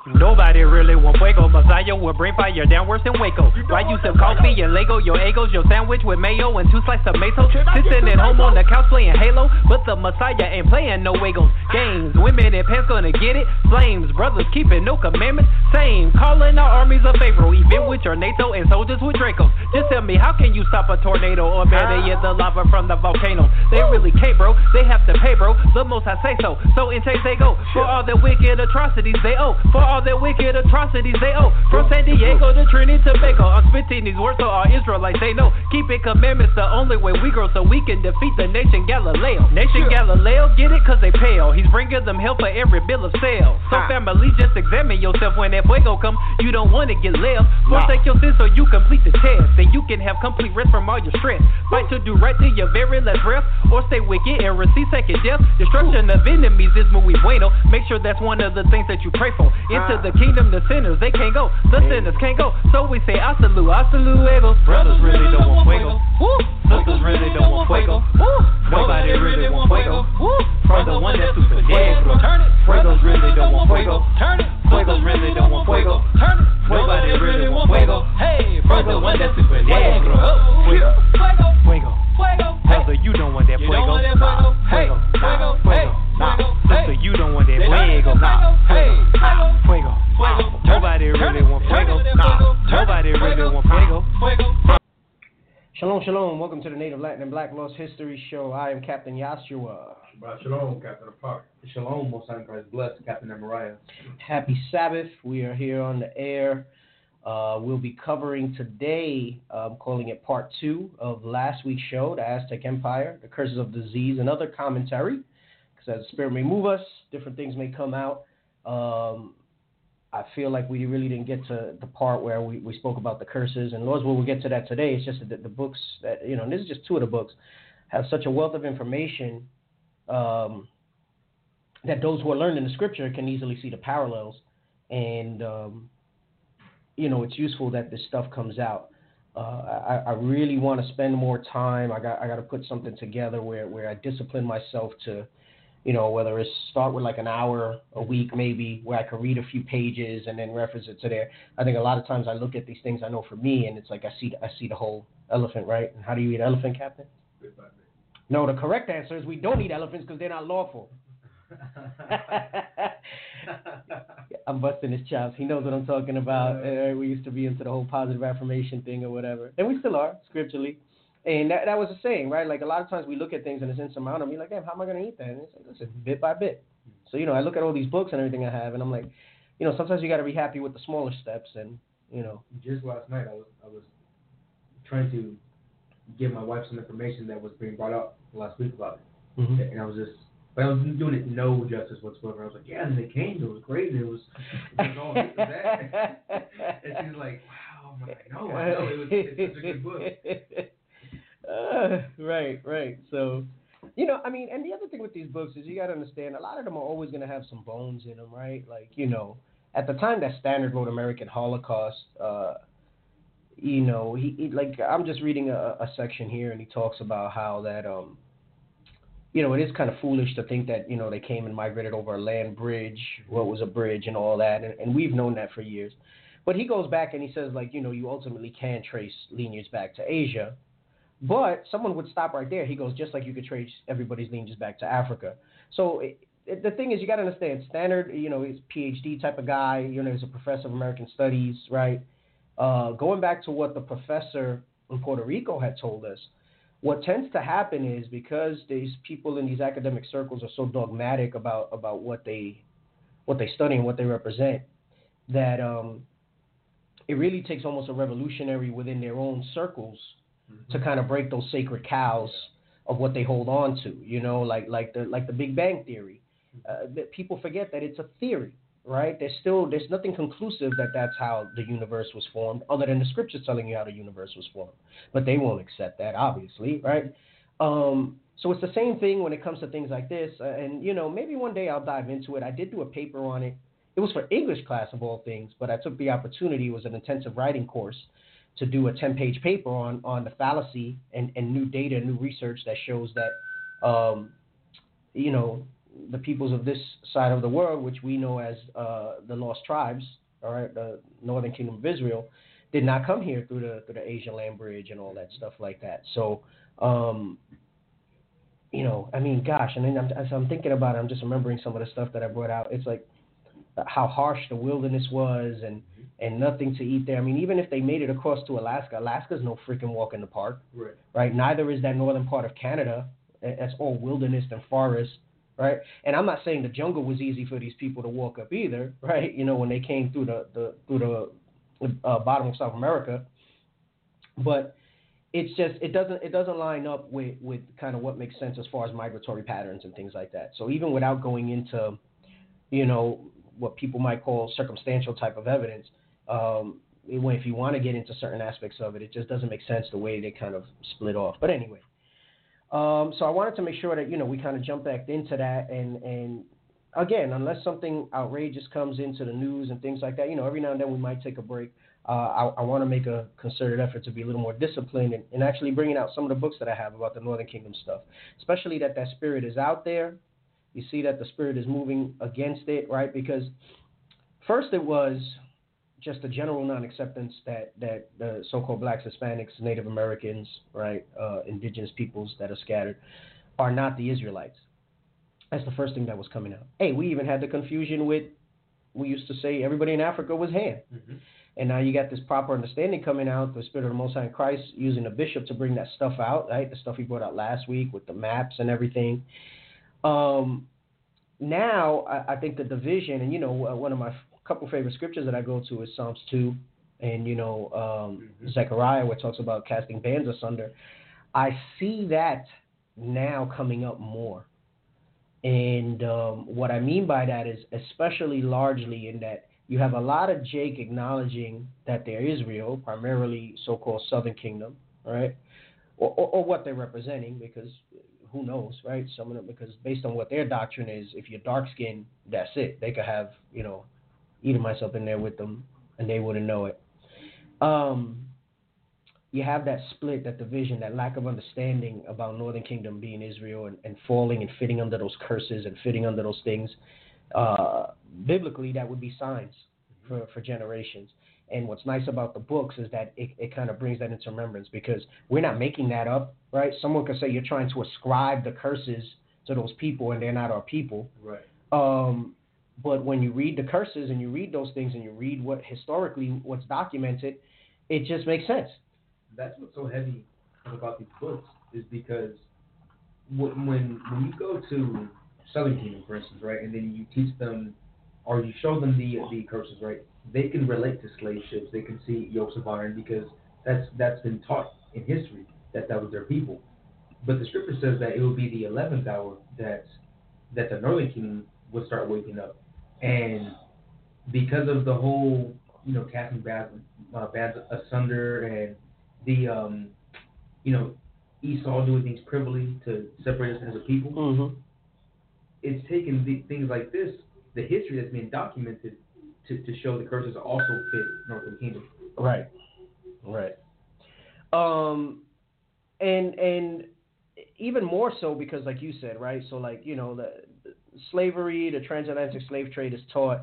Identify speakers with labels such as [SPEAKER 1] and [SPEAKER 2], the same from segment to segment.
[SPEAKER 1] Nobody really want fuego. Messiah will bring fire down worse than Waco. Why you sip coffee and Lego? Your egos, your sandwich with mayo and 2 slices of tomato. Sitting at home on the couch playing Halo, but the Messiah ain't playing no Wagos games. Women in pants gonna get it. Flames, brothers keeping no commandments. Same, calling our armies of Pharaoh. Even with your NATO and soldiers with Dracos. Just tell me, how can you stop a tornado? Or better yet, the lava from the volcano. They really can't, bro. They have to pay, bro. The most I say so. So in chase they go. For all their wicked atrocities they owe. For all their wicked atrocities they owe. From San Diego to Trinidad to Tobago. I'm spitting these words so all Israelites they know. Keeping commandments the only way we grow, so we can defeat the nation Galileo. Nation Galileo, get it? Cause they pale. He's bringing them help for every bill of sale. So family, just examine yourself when that fuego come. You don't want to get left. Forsake your sins so you complete the test. Then you can have complete rest from all your stress. Fight to do right to your very last breath. Or stay wicked and receive second death. Destruction of enemies is muy bueno. Make sure that's one of the things that you pray for. Into the kingdom, the sinners, they can't go. The sinners can't go. So we say, hasta luego. Brothers really don't want fuego. Sisters really don't want fuego. Nobody really want fuego. From the one that's super negro. Fuegos really don't want fuego. Fuegos really don't want fuego. Nobody really want fuego. Hey, from the one that's super negro. Fuego. Brother, you don't want that fuego. Hey, fuego. Sister, you don't want that fuego. Fuego. Nobody really want fuego. Nobody really want fuego.
[SPEAKER 2] Shalom, shalom. Welcome to the Native Latin and Black Lost History Show. I am Captain Yashua.
[SPEAKER 3] Shalom, Captain Apart.
[SPEAKER 4] Shalom, Most High Christ blessed, Captain Amariah.
[SPEAKER 2] Happy Sabbath. We are here on the air. We'll be covering today, calling it part 2 of last week's show, the Aztec Empire, the curses of disease, and other commentary. Because as the Spirit may move us, different things may come out. I feel like we really didn't get to the part where we spoke about the curses, and Lord's will we'll get to that today. It's just that the books that, and this is just 2 of the books, have such a wealth of information that those who are learning the scripture can easily see the parallels, and it's useful that this stuff comes out. I really want to spend more time. I got to put something together where I discipline myself to, whether it's start with like an hour a week maybe, where I can read a few pages and then reference it to there. I think a lot of times I look at these things, I know for me, and it's like I see the whole elephant, right? And how do you eat elephant, Captain?
[SPEAKER 3] Bit by bit.
[SPEAKER 2] No, the correct answer is we don't eat elephants because they're not lawful. I'm busting his chops. He knows what I'm talking about. We used to be into the whole positive affirmation thing or whatever. And we still are, scripturally. And that was the saying, right? Like a lot of times we look at things and it's insurmountable. You're like, damn, how am I going to eat that? And it's like, listen, bit by bit. So, I look at all these books and everything I have, and I'm like, sometimes you got to be happy with the smaller steps. And,
[SPEAKER 4] Just last night I was trying to give my wife some information that was being brought up last week about it.
[SPEAKER 2] Mm-hmm.
[SPEAKER 4] And I was doing it no justice whatsoever. I was like, yeah, and they came, it was crazy. It was all this and that. And she's like, wow. I'm like, no, I know. It's such a good book.
[SPEAKER 2] Right. So, and the other thing with these books is you got to understand a lot of them are always going to have some bones in them, right? Like, at the time that Standard wrote American Holocaust, he like, I'm just reading a section here, and he talks about how that, it is kind of foolish to think that, they came and migrated over a land bridge, what was a bridge and all that, and we've known that for years. But he goes back and he says, like, you ultimately can trace lineage back to Asia. But someone would stop right there. He goes, just like you could trace everybody's lineages back to Africa. So the thing is, you got to understand, Standard, he's a PhD type of guy. He's a professor of American Studies, right? Going back to what the professor in Puerto Rico had told us, what tends to happen is because these people in these academic circles are so dogmatic about what they study and what they represent, that it really takes almost a revolutionary within their own circles to kind of break those sacred cows of what they hold on to, like the Big Bang Theory. That people forget that it's a theory, right? There's nothing conclusive that that's how the universe was formed, other than the scriptures telling you how the universe was formed. But they won't accept that, obviously, right? So it's the same thing when it comes to things like this. And maybe one day I'll dive into it. I did do a paper on it. It was for English class of all things, but I took the opportunity. It was an intensive writing course to do a 10-page paper on the fallacy and new data, new research that shows that, the peoples of this side of the world, which we know as the Lost Tribes, all right, the Northern Kingdom of Israel, did not come here through the Asian land bridge and all that stuff like that. So, you know, I mean, gosh, and then as I'm thinking about it, I'm just remembering some of the stuff that I brought out. It's like how harsh the wilderness was and nothing to eat there. I mean, even if they made it across to Alaska, Alaska's no freaking walk in the park, right? Neither is that northern part of Canada. That's all wilderness and forest, right? And I'm not saying the jungle was easy for these people to walk up either, right? You know, when they came through the bottom of South America, but it's just it doesn't line up with kind of what makes sense as far as migratory patterns and things like that. So even without going into, you know, what people might call circumstantial type of evidence, if you want to get into certain aspects of it, it just doesn't make sense the way they kind of split off. But anyway, so I wanted to make sure that, you know, we kind of jump back into that, and again, unless something outrageous comes into the news and things like that, you know, every now and then we might take a break. I want to make a concerted effort to be a little more disciplined and actually bringing out some of the books that I have about the Northern Kingdom stuff, especially that spirit is out there. You see that the spirit is moving against it, right? Because first it was just a general non-acceptance that the so-called blacks, Hispanics, Native Americans, right, indigenous peoples that are scattered are not the Israelites. That's the first thing that was coming out. Hey, we even had the confusion with, we used to say everybody in Africa was Ham. Mm-hmm. And now you got this proper understanding coming out, the Spirit of the Most High in Christ using a bishop to bring that stuff out, right? The stuff he brought out last week with the maps and everything. Now, I think the division, and, you know, one of my couple favorite scriptures that I go to is Psalms 2 and, you know, Zechariah, where it talks about casting bands asunder. I see that now coming up more. And what I mean by that is especially largely in that you have a lot of Jake acknowledging that they're Israel, primarily so-called Southern Kingdom, right? Or what they're representing, because who knows, right? Some of them, because based on what their doctrine is, if you're dark-skinned, that's it. They could have, you know, Edomites up in there with them, and they wouldn't know it. You have that split, that division, that lack of understanding about Northern Kingdom being Israel and falling and fitting under those curses and fitting under those things. Biblically, that would be signs for generations. And what's nice about the books is that it kind of brings that into remembrance, because we're not making that up, right? Someone could say you're trying to ascribe the curses to those people and they're not our people.
[SPEAKER 4] Right.
[SPEAKER 2] But when you read the curses and you read those things and you read what's documented, it just makes sense.
[SPEAKER 4] That's what's so heavy about these books, is because when you go to Southern Kingdom, for instance, right, and then you teach them or you show them the curses, right, they can relate to slave ships. They can see yokes of iron, because that's been taught in history that was their people. But the scripture says that it will be the 11th hour that the Northern Kingdom would start waking up, and because of the whole, you know, casting bands asunder and the you know, Esau doing things privily to separate us as a people. Mm-hmm. It's taken things like this, the history that's been documented, to show the curses also fit Northern Kingdom.
[SPEAKER 2] Right. And even more so because, like you said, right? So, like, you know, the slavery, the transatlantic slave trade is taught.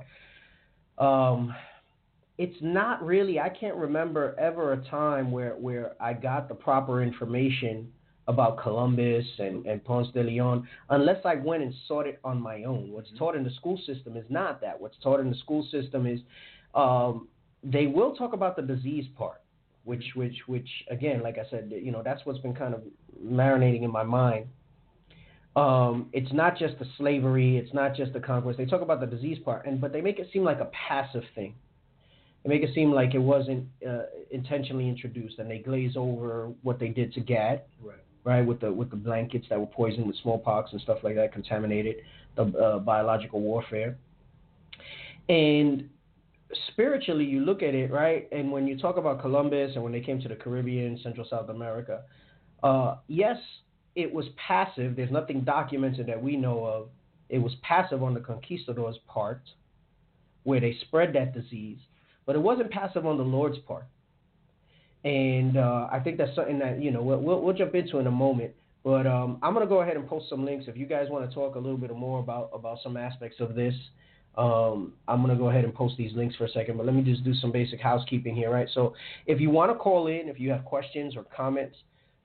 [SPEAKER 2] It's not really, I can't remember ever a time where I got the proper information about Columbus and Ponce de Leon, unless I went and sought it on my own. What's taught in the school system is not that. What's taught in the school system is they will talk about the disease part, which again, like I said, you know, that's what's been kind of marinating in my mind. It's not just the slavery, it's not just the conquest. They talk about the disease part, but they make it seem like a passive thing. They make it seem like it wasn't intentionally introduced, and they glaze over what they did to Gad, right, with the blankets that were poisoned with smallpox and stuff like that, contaminated, the biological warfare. And spiritually, you look at it, right, and when you talk about Columbus and when they came to the Caribbean, Central South America, yes, it was passive. There's nothing documented that we know of. It was passive on the conquistadors' part, where they spread that disease. But it wasn't passive on the Lord's part. And I think that's something that, you know, we'll jump into in a moment. But I'm gonna go ahead and post some links if you guys want to talk a little bit more about some aspects of this. I'm gonna go ahead and post these links for a second, but let me just do some basic housekeeping here, right? So if you want to call in, if you have questions or comments,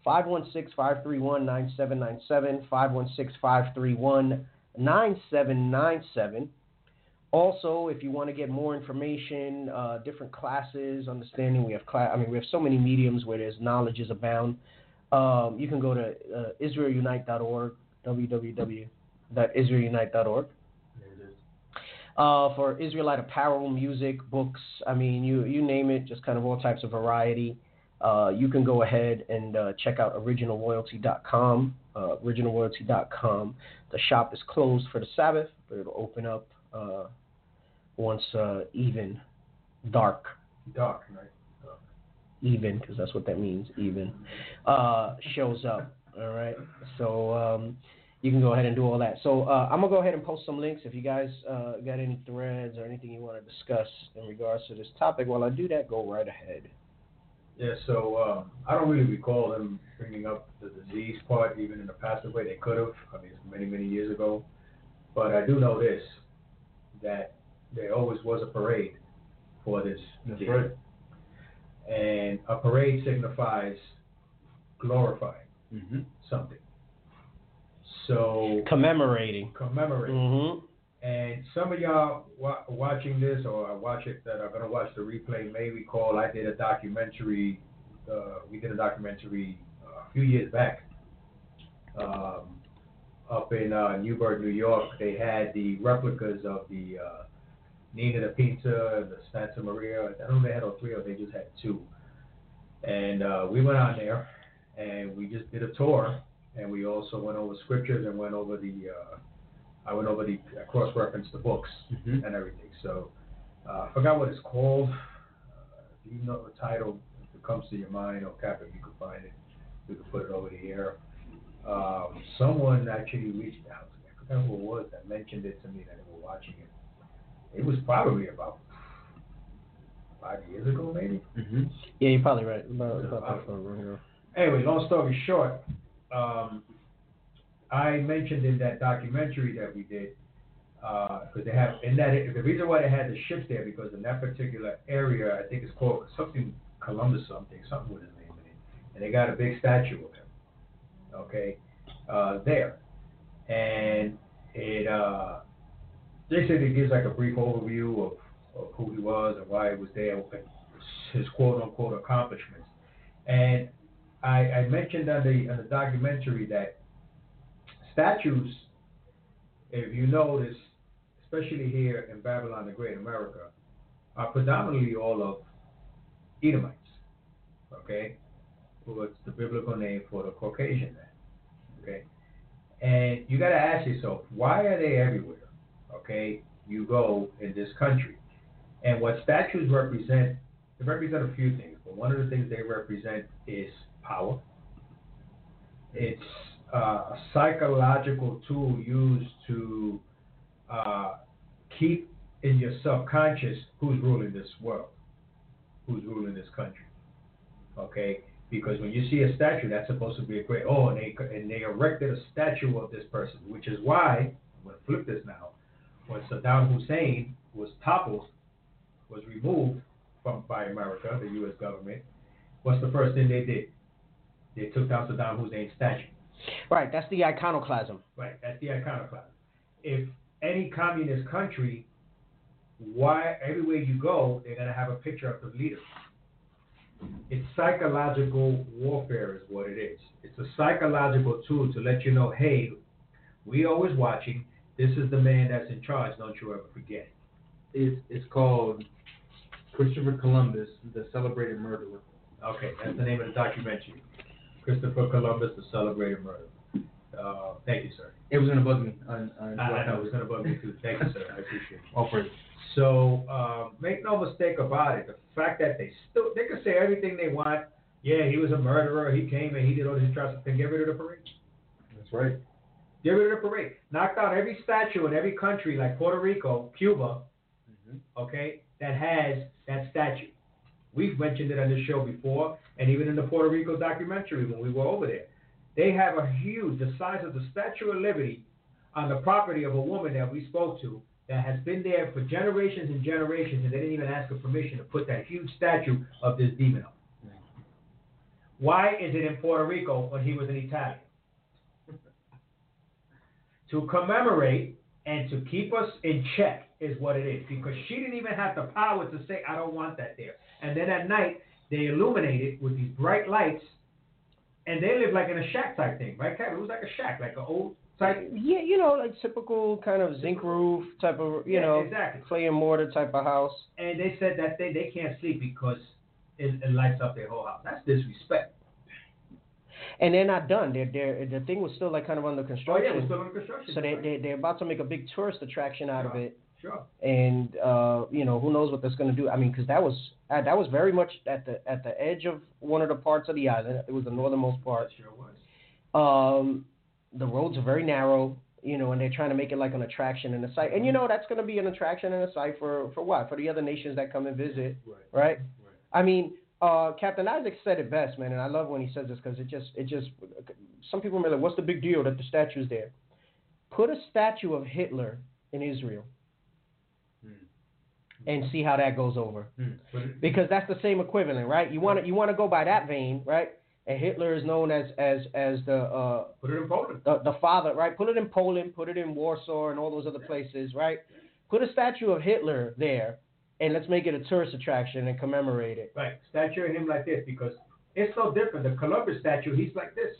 [SPEAKER 2] 516-531-9797, 516-531-9797. Also, if you want to get more information, different classes, understanding, we have so many mediums where there's knowledge is abound. You can go to israelunite.org, www.israelunite.org. For Israelite apparel, music, books, you name it, just kind of all types of variety. You can go ahead and check out originalroyalty.com. Originalroyalty.com. The shop is closed for the Sabbath, but it'll open up once even dark.
[SPEAKER 3] Dark, right?
[SPEAKER 2] Even, because that's what that means, even, shows up. All right. So you can go ahead and do all that. So I'm going to go ahead and post some links if you guys got any threads or anything you want to discuss in regards to this topic. While I do that, go right ahead.
[SPEAKER 3] Yeah, so I don't really recall them bringing up the disease part, even in the past way they could have. It's many, many years ago. But I do know this, that there always was a parade for this disease. That's right. And a parade signifies glorifying something. So
[SPEAKER 2] commemorating.
[SPEAKER 3] Mm-hmm. And some of y'all watching this, or watch it, that are going to watch the replay, may recall I did a documentary. We did a documentary a few years back up in Newburgh, New York. They had the replicas of the Nina the Pinta and the Santa Maria. I don't know if they had all three or they just had two. And we went on there and we just did a tour, and we also went over scriptures and went over I went over the cross-referenced the books and everything. So I forgot what it's called. If you know the title, if it comes to your mind, or Cap, if you could find it, we could put it over the air. Someone actually reached out to me. I forgot who it was that mentioned it to me that they were watching it. It was probably about 5 years ago, maybe.
[SPEAKER 2] Yeah, you're probably right.
[SPEAKER 3] Anyway, long story short, I mentioned in that documentary that we did, because they have the reason why they had the ships there, because in that particular area, I think it's called something Columbus something with his name in it, and they got a big statue of him. Okay, there, and it they said it gives like a brief overview of who he was and why he was there, his quote unquote accomplishments, and I mentioned on the documentary that statues, if you notice, especially here in Babylon the Great, America, are predominantly all of Edomites, okay? What's the biblical name for the Caucasian man, okay? And you got to ask yourself, why are they everywhere, okay? You go in this country. And what statues represent, they represent a few things, but one of the things they represent is power. It's a psychological tool used to keep in your subconscious who's ruling this world, who's ruling this country, okay? Because when you see a statue, that's supposed to be a great, and they erected a statue of this person, which is why, I'm going to flip this now, when Saddam Hussein was toppled, was removed by America, the U.S. government, what's the first thing they did? They took down Saddam Hussein's statue.
[SPEAKER 2] Right, that's the iconoclasm.
[SPEAKER 3] Right, that's the iconoclasm. If any communist country, why everywhere you go, they're going to have a picture of the leader. It's psychological warfare is what it is. It's a psychological tool to let you know, hey, we always watching. This is the man that's in charge. Don't you ever forget it.
[SPEAKER 4] It's called Christopher Columbus, the Celebrated Murderer.
[SPEAKER 3] Okay, that's the name of the documentary. Christopher Columbus, the Celebrated Murderer. Thank you, sir.
[SPEAKER 4] It was going to bug me.
[SPEAKER 3] I know, it was going to bug me too. Thank you, sir. I appreciate it.
[SPEAKER 4] All praise.
[SPEAKER 3] So, make no mistake about it. The fact that they can say everything they want. Yeah, he was a murderer. He came and he did all these atrocities. Then get rid of the parade.
[SPEAKER 4] That's right.
[SPEAKER 3] Get rid of the parade. Knock down every statue in every country like Puerto Rico, Cuba, okay, that has that statue. We've mentioned it on this show before, and even in the Puerto Rico documentary when we were over there. They have a huge, the size of the Statue of Liberty, on the property of a woman that we spoke to that has been there for generations and generations, and they didn't even ask her permission to put that huge statue of this demon up. Why is it in Puerto Rico when he was an Italian? To commemorate and to keep us in check is what it is, because she didn't even have the power to say, I don't want that there. And then at night, they illuminate it with these bright lights, and they live like in a shack type thing, right, Kevin? It was like a shack, like an old type.
[SPEAKER 2] Yeah, like typical kind of zinc roof type of,
[SPEAKER 3] exactly.
[SPEAKER 2] clay and mortar type of house.
[SPEAKER 3] And they said that they can't sleep because it lights up their whole house. That's disrespect.
[SPEAKER 2] And they're not done. The thing was still like kind of under construction.
[SPEAKER 3] Oh yeah, it was still under construction.
[SPEAKER 2] So they're about to make a big tourist attraction out of it.
[SPEAKER 3] Sure.
[SPEAKER 2] And who knows what that's going to do? I mean, because that was very much at the edge of one of the parts of the island. It was the northernmost part.
[SPEAKER 3] It sure was.
[SPEAKER 2] The roads are very narrow, and they're trying to make it like an attraction and a site. And that's going to be an attraction and a site for what? For the other nations that come and visit, right? I mean, Captain Isaac said it best, man, and I love when he says this because it just some people may be like, what's the big deal that the statue's there? Put a statue of Hitler in Israel and see how that goes over, because that's the same equivalent, right? You want to go by that vein, right? And Hitler is known as the
[SPEAKER 3] put it in Poland,
[SPEAKER 2] the father, right? Put it in Poland, put it in Warsaw, and all those other places, right? Put a statue of Hitler there, and let's make it a tourist attraction and commemorate it.
[SPEAKER 3] Right, statue of him like this, because it's so different. The Columbus statue, he's like this.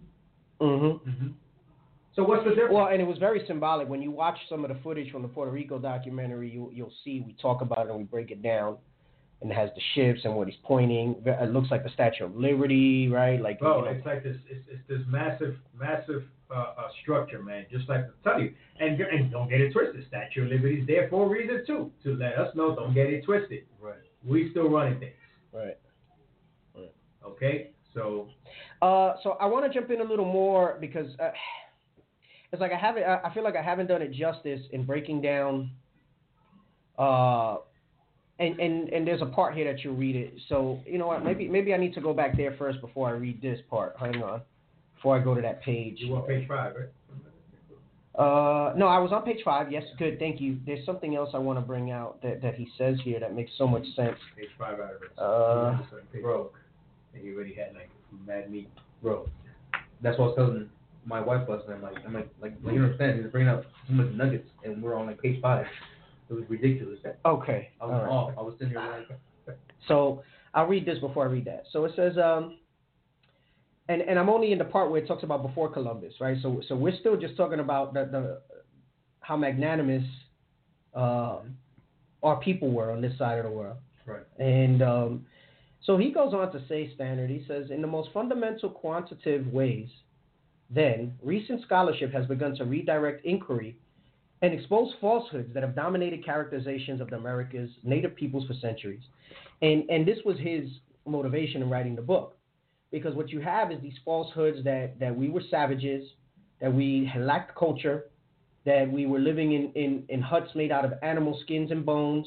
[SPEAKER 3] So what's the difference?
[SPEAKER 2] Well, and it was very symbolic. When you watch some of the footage from the Puerto Rico documentary, you'll see we talk about it and we break it down. And it has the ships and what he's pointing. It looks like the Statue of Liberty, right? Like,
[SPEAKER 3] it's like this. It's this massive structure, man. Just like to tell you, and don't get it twisted. Statue of Liberty is there for a reason too, to let us know. Don't get it twisted.
[SPEAKER 4] Right.
[SPEAKER 3] We still running things.
[SPEAKER 2] Right.
[SPEAKER 3] Okay. So
[SPEAKER 2] I want to jump in a little more because it's like I feel like I haven't done it justice in breaking down. And there's a part here that you'll read it. So, you know what, maybe I need to go back there first before I read this part. Hang on. Before I go to that page.
[SPEAKER 3] You want page 5, right?
[SPEAKER 2] No, I was on page 5. Yes, good, thank you. There's something else I want to bring out that he says here that makes so much sense.
[SPEAKER 3] Page 5 out of it. Broke. And he already had like mad meat.
[SPEAKER 4] Bro, that's what I was telling my wife last night. I'm like, you understand? He's bringing out so much nuggets, and we're on like page 5. It was ridiculous.
[SPEAKER 2] Okay.
[SPEAKER 4] I was I was sitting here like.
[SPEAKER 2] So I'll read this before I read that. So it says, and I'm only in the part where it talks about before Columbus, right? So we're still just talking about the how magnanimous our people were on this side of the world.
[SPEAKER 3] Right.
[SPEAKER 2] And so he goes on to say, Standard, he says, in the most fundamental quantitative ways, then, recent scholarship has begun to redirect inquiry and expose falsehoods that have dominated characterizations of the America's native peoples for centuries. And this was his motivation in writing the book. Because what you have is these falsehoods that we were savages, that we had lacked culture, that we were living in huts made out of animal skins and bones,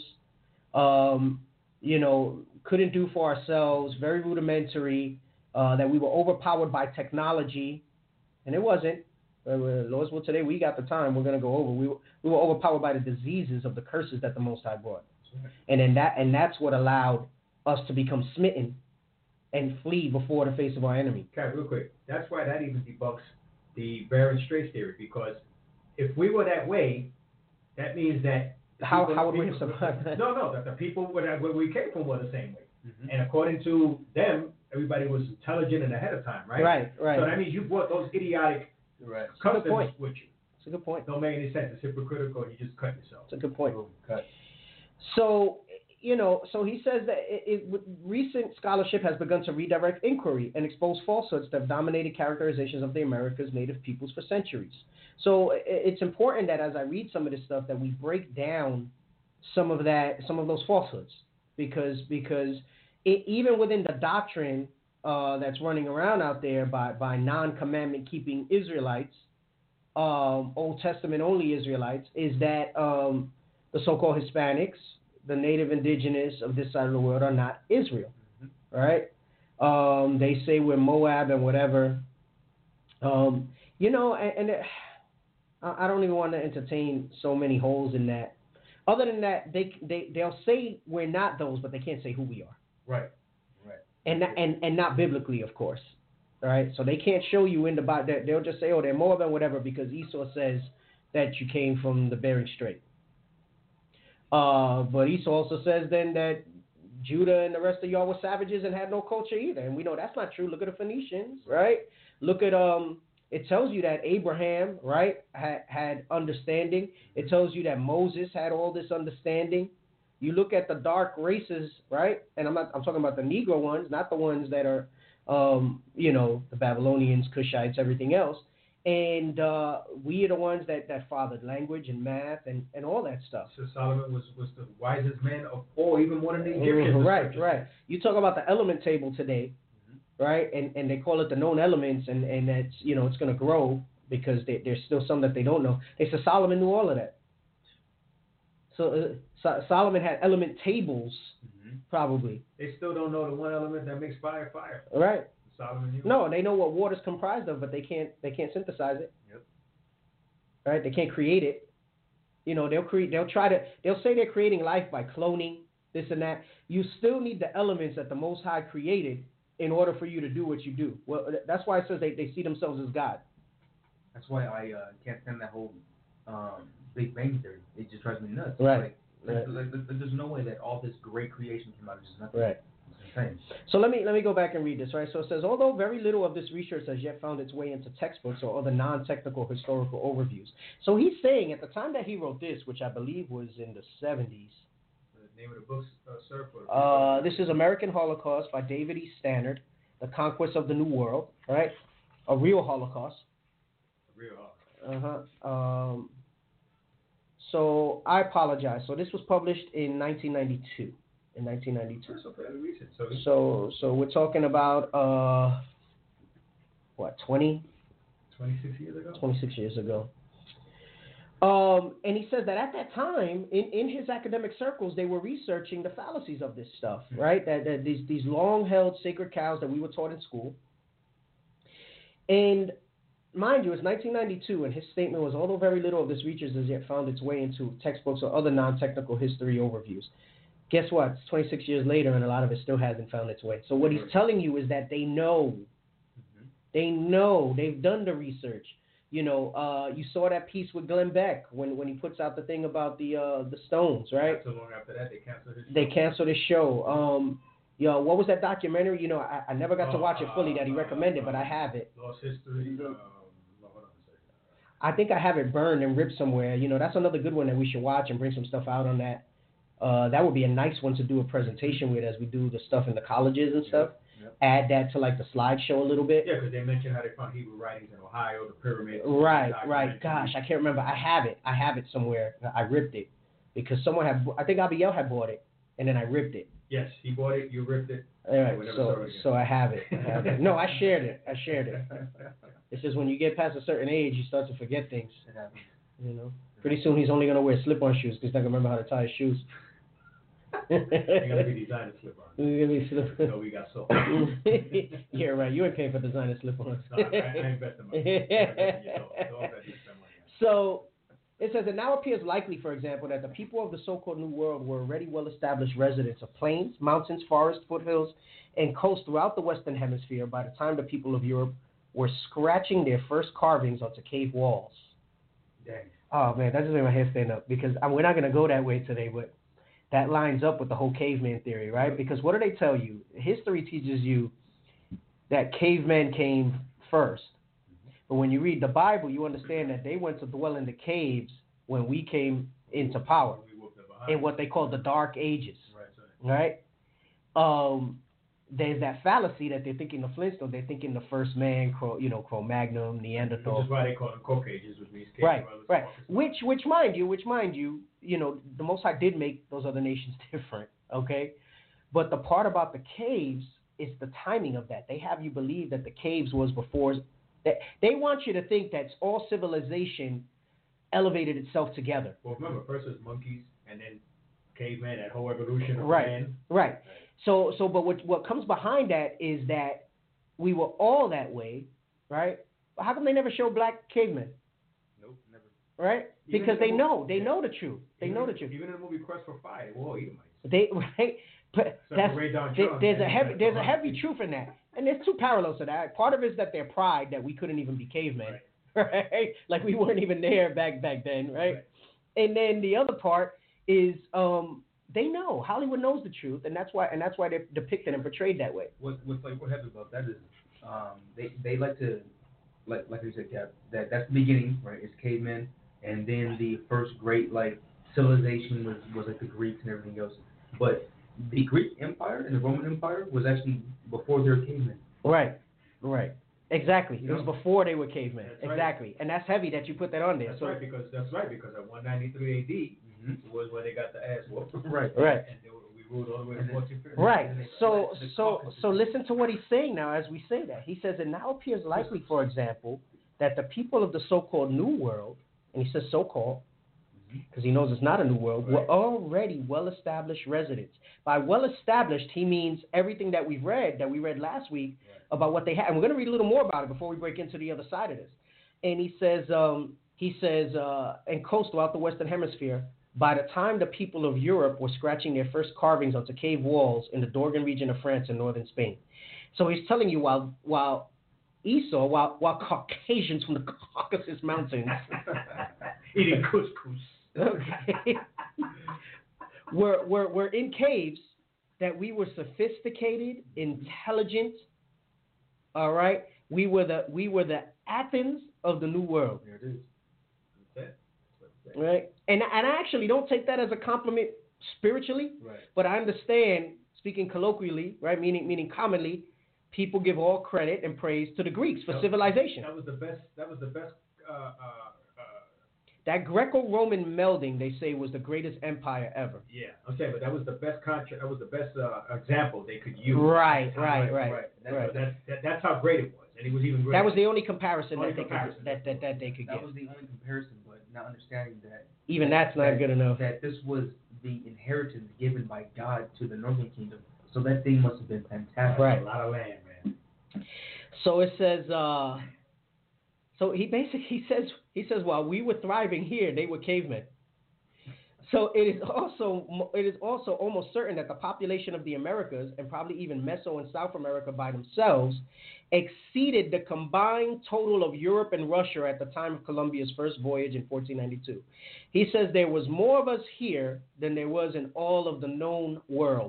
[SPEAKER 2] couldn't do for ourselves, very rudimentary, that we were overpowered by technology, and it wasn't. Lord's will today, we got the time, we're going to go over. We were overpowered by the diseases of the curses that the Most High brought. And that's what allowed us to become smitten and flee before the face of our enemy.
[SPEAKER 3] Okay, real quick. That's why that even debunks the Bering Straits theory, because if we were that way, that means that
[SPEAKER 2] how would we have survived that?
[SPEAKER 3] No, that the people where we came from were the same way.
[SPEAKER 4] Mm-hmm.
[SPEAKER 3] And according to them, everybody was intelligent and ahead of time, right?
[SPEAKER 2] Right.
[SPEAKER 3] So that means you brought those idiotic customs with you.
[SPEAKER 2] It's a good point.
[SPEAKER 3] Don't make any sense. It's hypocritical. You just cut yourself.
[SPEAKER 2] It's a good point.
[SPEAKER 3] Cut.
[SPEAKER 2] So, so he says that recent scholarship has begun to redirect inquiry and expose falsehoods that have dominated characterizations of the America's native peoples for centuries. So it's important that as I read some of this stuff that we break down some of those falsehoods, because even within the doctrine that's running around out there by non-commandment keeping Israelites, Old Testament only Israelites, is that the so-called Hispanics, the native indigenous of this side of the world, are not Israel, right? They say we're Moab and whatever, You know, and I don't even want to entertain so many holes in that. Other than that, they'll say we're not those, but they can't say who we are.
[SPEAKER 3] Right.
[SPEAKER 2] And not biblically, of course. All right, so they can't show you in the Bible. They'll just say, oh, they're more than whatever because Esau says that you came from the Bering Strait. But Esau also says then that Judah and the rest of y'all were savages and had no culture either, and we know that's not true. Look at the Phoenicians, right? Look at It tells you that Abraham, right, had understanding. It tells you that Moses had all this understanding. You look at the dark races, right? And I'm talking about the Negro ones, not the ones that are, the Babylonians, Cushites, everything else. And we are the ones that fathered language and math and all that stuff.
[SPEAKER 3] So Solomon was the wisest man of all, even more than the Egyptians.
[SPEAKER 2] Right. You talk about the element table today, right? And they call it the known elements, and that's, it's going to grow because there's still some that they don't know. They said Solomon knew all of that. So Solomon had element tables, probably.
[SPEAKER 3] They still don't know the one element that makes fire.
[SPEAKER 2] Right.
[SPEAKER 3] Solomon knew.
[SPEAKER 2] No, they know what water's comprised of, but they can't synthesize it.
[SPEAKER 3] Yep.
[SPEAKER 2] Right? They can't create it. They'll say they're creating life by cloning, this and that. You still need the elements that the Most High created in order for you to do what you do. Well, that's why it says they see themselves as God.
[SPEAKER 4] That's why I can't stand that whole Big Bang Theory. It just drives me nuts.
[SPEAKER 2] Right.
[SPEAKER 4] Like, there's no way that all this great creation came out of just nothing.
[SPEAKER 2] Right.
[SPEAKER 4] It's insane.
[SPEAKER 2] So let me go back and read this, right? So it says, although very little of this research has yet found its way into textbooks or other non-technical historical overviews. So he's saying at the time that he wrote this, which I believe was in the 70s.
[SPEAKER 3] The name of the book, sir?
[SPEAKER 2] This is American Holocaust by David E. Stannard, The Conquest of the New World, right? A real Holocaust. So I apologize. So this was published in 1992.
[SPEAKER 3] So fairly recent.
[SPEAKER 2] So we're talking about
[SPEAKER 3] 26 years ago.
[SPEAKER 2] 26 years ago. And he says that at that time, in his academic circles, they were researching the fallacies of this stuff, right? That these long-held sacred cows that we were taught in school. And mind you, it's 1992, and his statement was, although very little of this research has yet found its way into textbooks or other non-technical history overviews. Guess what? It's 26 years later, and a lot of it still hasn't found its way. So what he's telling you is that they know. They know. They've done the research. You saw that piece with Glenn Beck when he puts out the thing about the Stones, right?
[SPEAKER 3] Not so long after that, they canceled his show.
[SPEAKER 2] They canceled his show. What was that documentary? I never got to watch it fully that he recommended, but I have it.
[SPEAKER 3] Lost History. Hold on a second.
[SPEAKER 2] I think I have it burned and ripped somewhere. That's another good one that we should watch and bring some stuff out on that. That would be a nice one to do a presentation with as we do the stuff in the colleges and stuff.
[SPEAKER 3] Yep.
[SPEAKER 2] Add that to like the slideshow a little bit.
[SPEAKER 3] Yeah, because they mentioned how they found Hebrew writings in Ohio, the pyramids.
[SPEAKER 2] Right. Gosh, I can't remember. I have it somewhere. I ripped it because someone I think Abiel had bought it, and then I ripped it.
[SPEAKER 3] Yes, he bought it. You ripped it.
[SPEAKER 2] All right. So I have it. No, I shared it. It's just when you get past a certain age, you start to forget things.
[SPEAKER 4] It happens.
[SPEAKER 2] Pretty soon he's only gonna wear slip-on shoes because he's not gonna remember how to tie his shoes.
[SPEAKER 3] They're gonna be designer slip-ons. No, we got sold.
[SPEAKER 2] Yeah, right. You ain't paying for designer slip-ons.
[SPEAKER 3] No, I ain't bet the money.
[SPEAKER 2] So it says, it now appears likely, for example, that the people of the so-called New World were already well-established residents of plains, mountains, forests, foothills, and coasts throughout the Western Hemisphere by the time the people of Europe were scratching their first carvings onto cave walls.
[SPEAKER 3] Dang.
[SPEAKER 2] Oh, man, that just made my hair stand up because we're not going to go that way today, but that lines up with the whole caveman theory, right? Because what do they tell you? History teaches you that cavemen came first. But when you read the Bible, you understand that they went to dwell in the caves when we came into power in what they call the Dark Ages, right? There's that fallacy that they're thinking the Flintstones, they're thinking the first man, Cro-Magnon, Neanderthal.
[SPEAKER 3] Which is why they call them Caucasus, which means cave dwellers.
[SPEAKER 2] Right. Which mind you, the Most High did make those other nations different, okay? But the part about the caves is the timing of that. They have you believe that the caves was before. They want you to think that all civilization elevated itself together.
[SPEAKER 3] Well, remember, first was monkeys, and then caveman, that whole evolution of man.
[SPEAKER 2] Right. So, but what comes behind that is that we were all that way, right? How come they never show black cavemen?
[SPEAKER 4] Nope, never.
[SPEAKER 2] Right?
[SPEAKER 3] Even
[SPEAKER 2] Because
[SPEAKER 3] in
[SPEAKER 2] they
[SPEAKER 3] the
[SPEAKER 2] know.
[SPEAKER 3] movie-
[SPEAKER 2] They know the truth. They know the truth.
[SPEAKER 3] Even in the movie Quest for Fire, they were all Edomites.
[SPEAKER 2] They right. But
[SPEAKER 3] Except for Ray Don Chung,
[SPEAKER 2] there's a
[SPEAKER 3] man,
[SPEAKER 2] heavy
[SPEAKER 3] that's
[SPEAKER 2] there's a
[SPEAKER 3] the
[SPEAKER 2] heavy
[SPEAKER 3] one.
[SPEAKER 2] truth in that, and there's two parallels to that. Part of it is that their pride that we couldn't even be cavemen, right? Like we weren't even there back then, right? And then the other part is they know Hollywood knows the truth, and that's why they're depicted and portrayed that way.
[SPEAKER 4] What happens about that is they like to like you said, Cap, that's the beginning, right? It's cavemen, and then the first great like civilization was like the Greeks and everything else. But the Greek Empire and the Roman Empire was actually before they were cavemen.
[SPEAKER 2] Right. Exactly.
[SPEAKER 3] You
[SPEAKER 2] It was
[SPEAKER 3] know?
[SPEAKER 2] before they were cavemen.
[SPEAKER 3] That's right.
[SPEAKER 2] Exactly. And that's heavy that you put that on there.
[SPEAKER 3] That's
[SPEAKER 2] So
[SPEAKER 3] right, because at 193 AD was where they got the ass whooped.
[SPEAKER 4] Right.
[SPEAKER 3] And we ruled all the way to 1450.
[SPEAKER 2] right.
[SPEAKER 4] And they-
[SPEAKER 2] So
[SPEAKER 4] the
[SPEAKER 2] so
[SPEAKER 4] Caucasus.
[SPEAKER 2] so listen to what he's saying now as we say that. He says it now appears likely, for example, that the people of the so-called New World, and he says so-called, because he knows it's not a new world, were already well-established residents. By well-established, he means everything that we read last week about what they had. And we're going to read a little more about it before we break into the other side of this. And he says, and coast throughout the Western Hemisphere, by the time the people of Europe were scratching their first carvings onto cave walls in the Dourdan region of France and northern Spain. So he's telling you while Caucasians from the Caucasus Mountains
[SPEAKER 3] eating couscous.
[SPEAKER 2] Okay. We're in caves that we were sophisticated, intelligent. All right, we were the Athens of the New World.
[SPEAKER 3] There it is. That's it.
[SPEAKER 2] Right, and I actually don't take that as a compliment spiritually,
[SPEAKER 3] Right.
[SPEAKER 2] but I understand, speaking colloquially, right, meaning commonly, people give all credit and praise to the Greeks for civilization.
[SPEAKER 3] That was the best.
[SPEAKER 2] That Greco-Roman melding, they say, was the greatest empire ever.
[SPEAKER 3] Yeah, okay, but that was the best contract. That was the best example they could use.
[SPEAKER 2] Right.
[SPEAKER 3] That's how great it was, and it was even greater.
[SPEAKER 2] That was the only comparison
[SPEAKER 3] Only
[SPEAKER 2] that they
[SPEAKER 3] comparison.
[SPEAKER 2] could that they could
[SPEAKER 4] That
[SPEAKER 2] give.
[SPEAKER 4] was the only comparison, but not understanding that
[SPEAKER 2] Even that's not good enough.
[SPEAKER 4] that this was the inheritance given by God to the Northern Kingdom. So that thing must have been fantastic.
[SPEAKER 2] Right.
[SPEAKER 3] A lot of land, man.
[SPEAKER 2] So it says. So he says while we were thriving here, they were cavemen. So it is also almost certain that the population of the Americas, and probably even Meso and South America by themselves, exceeded the combined total of Europe and Russia at the time of Columbia's first voyage in 1492. He says there was more of us here than there was in all of the known world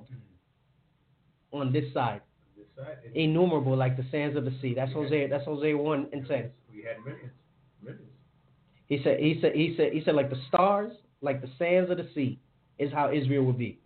[SPEAKER 2] on this side. Innumerable like the sands of the sea. That's Hosea 1:10.
[SPEAKER 3] We had millions.
[SPEAKER 2] He said like the stars, like the sands of the sea, is how Israel would be.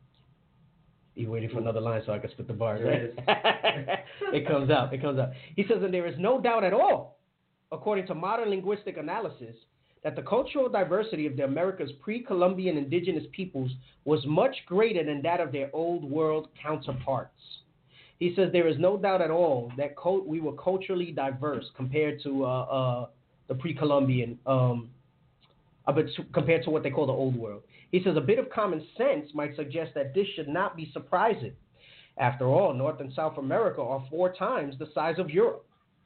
[SPEAKER 2] You waiting for another line so I can spit the bars, right? It comes out. He says, and there is no doubt at all, according to modern linguistic analysis, that the cultural diversity of the Americas' pre-Columbian indigenous peoples was much greater than that of their old world counterparts. He says there is no doubt at all that we were culturally diverse compared to the pre-Columbian, compared to what they call the old world. He says a bit of common sense might suggest that this should not be surprising. After all, North and South America are 4 times the size of Europe.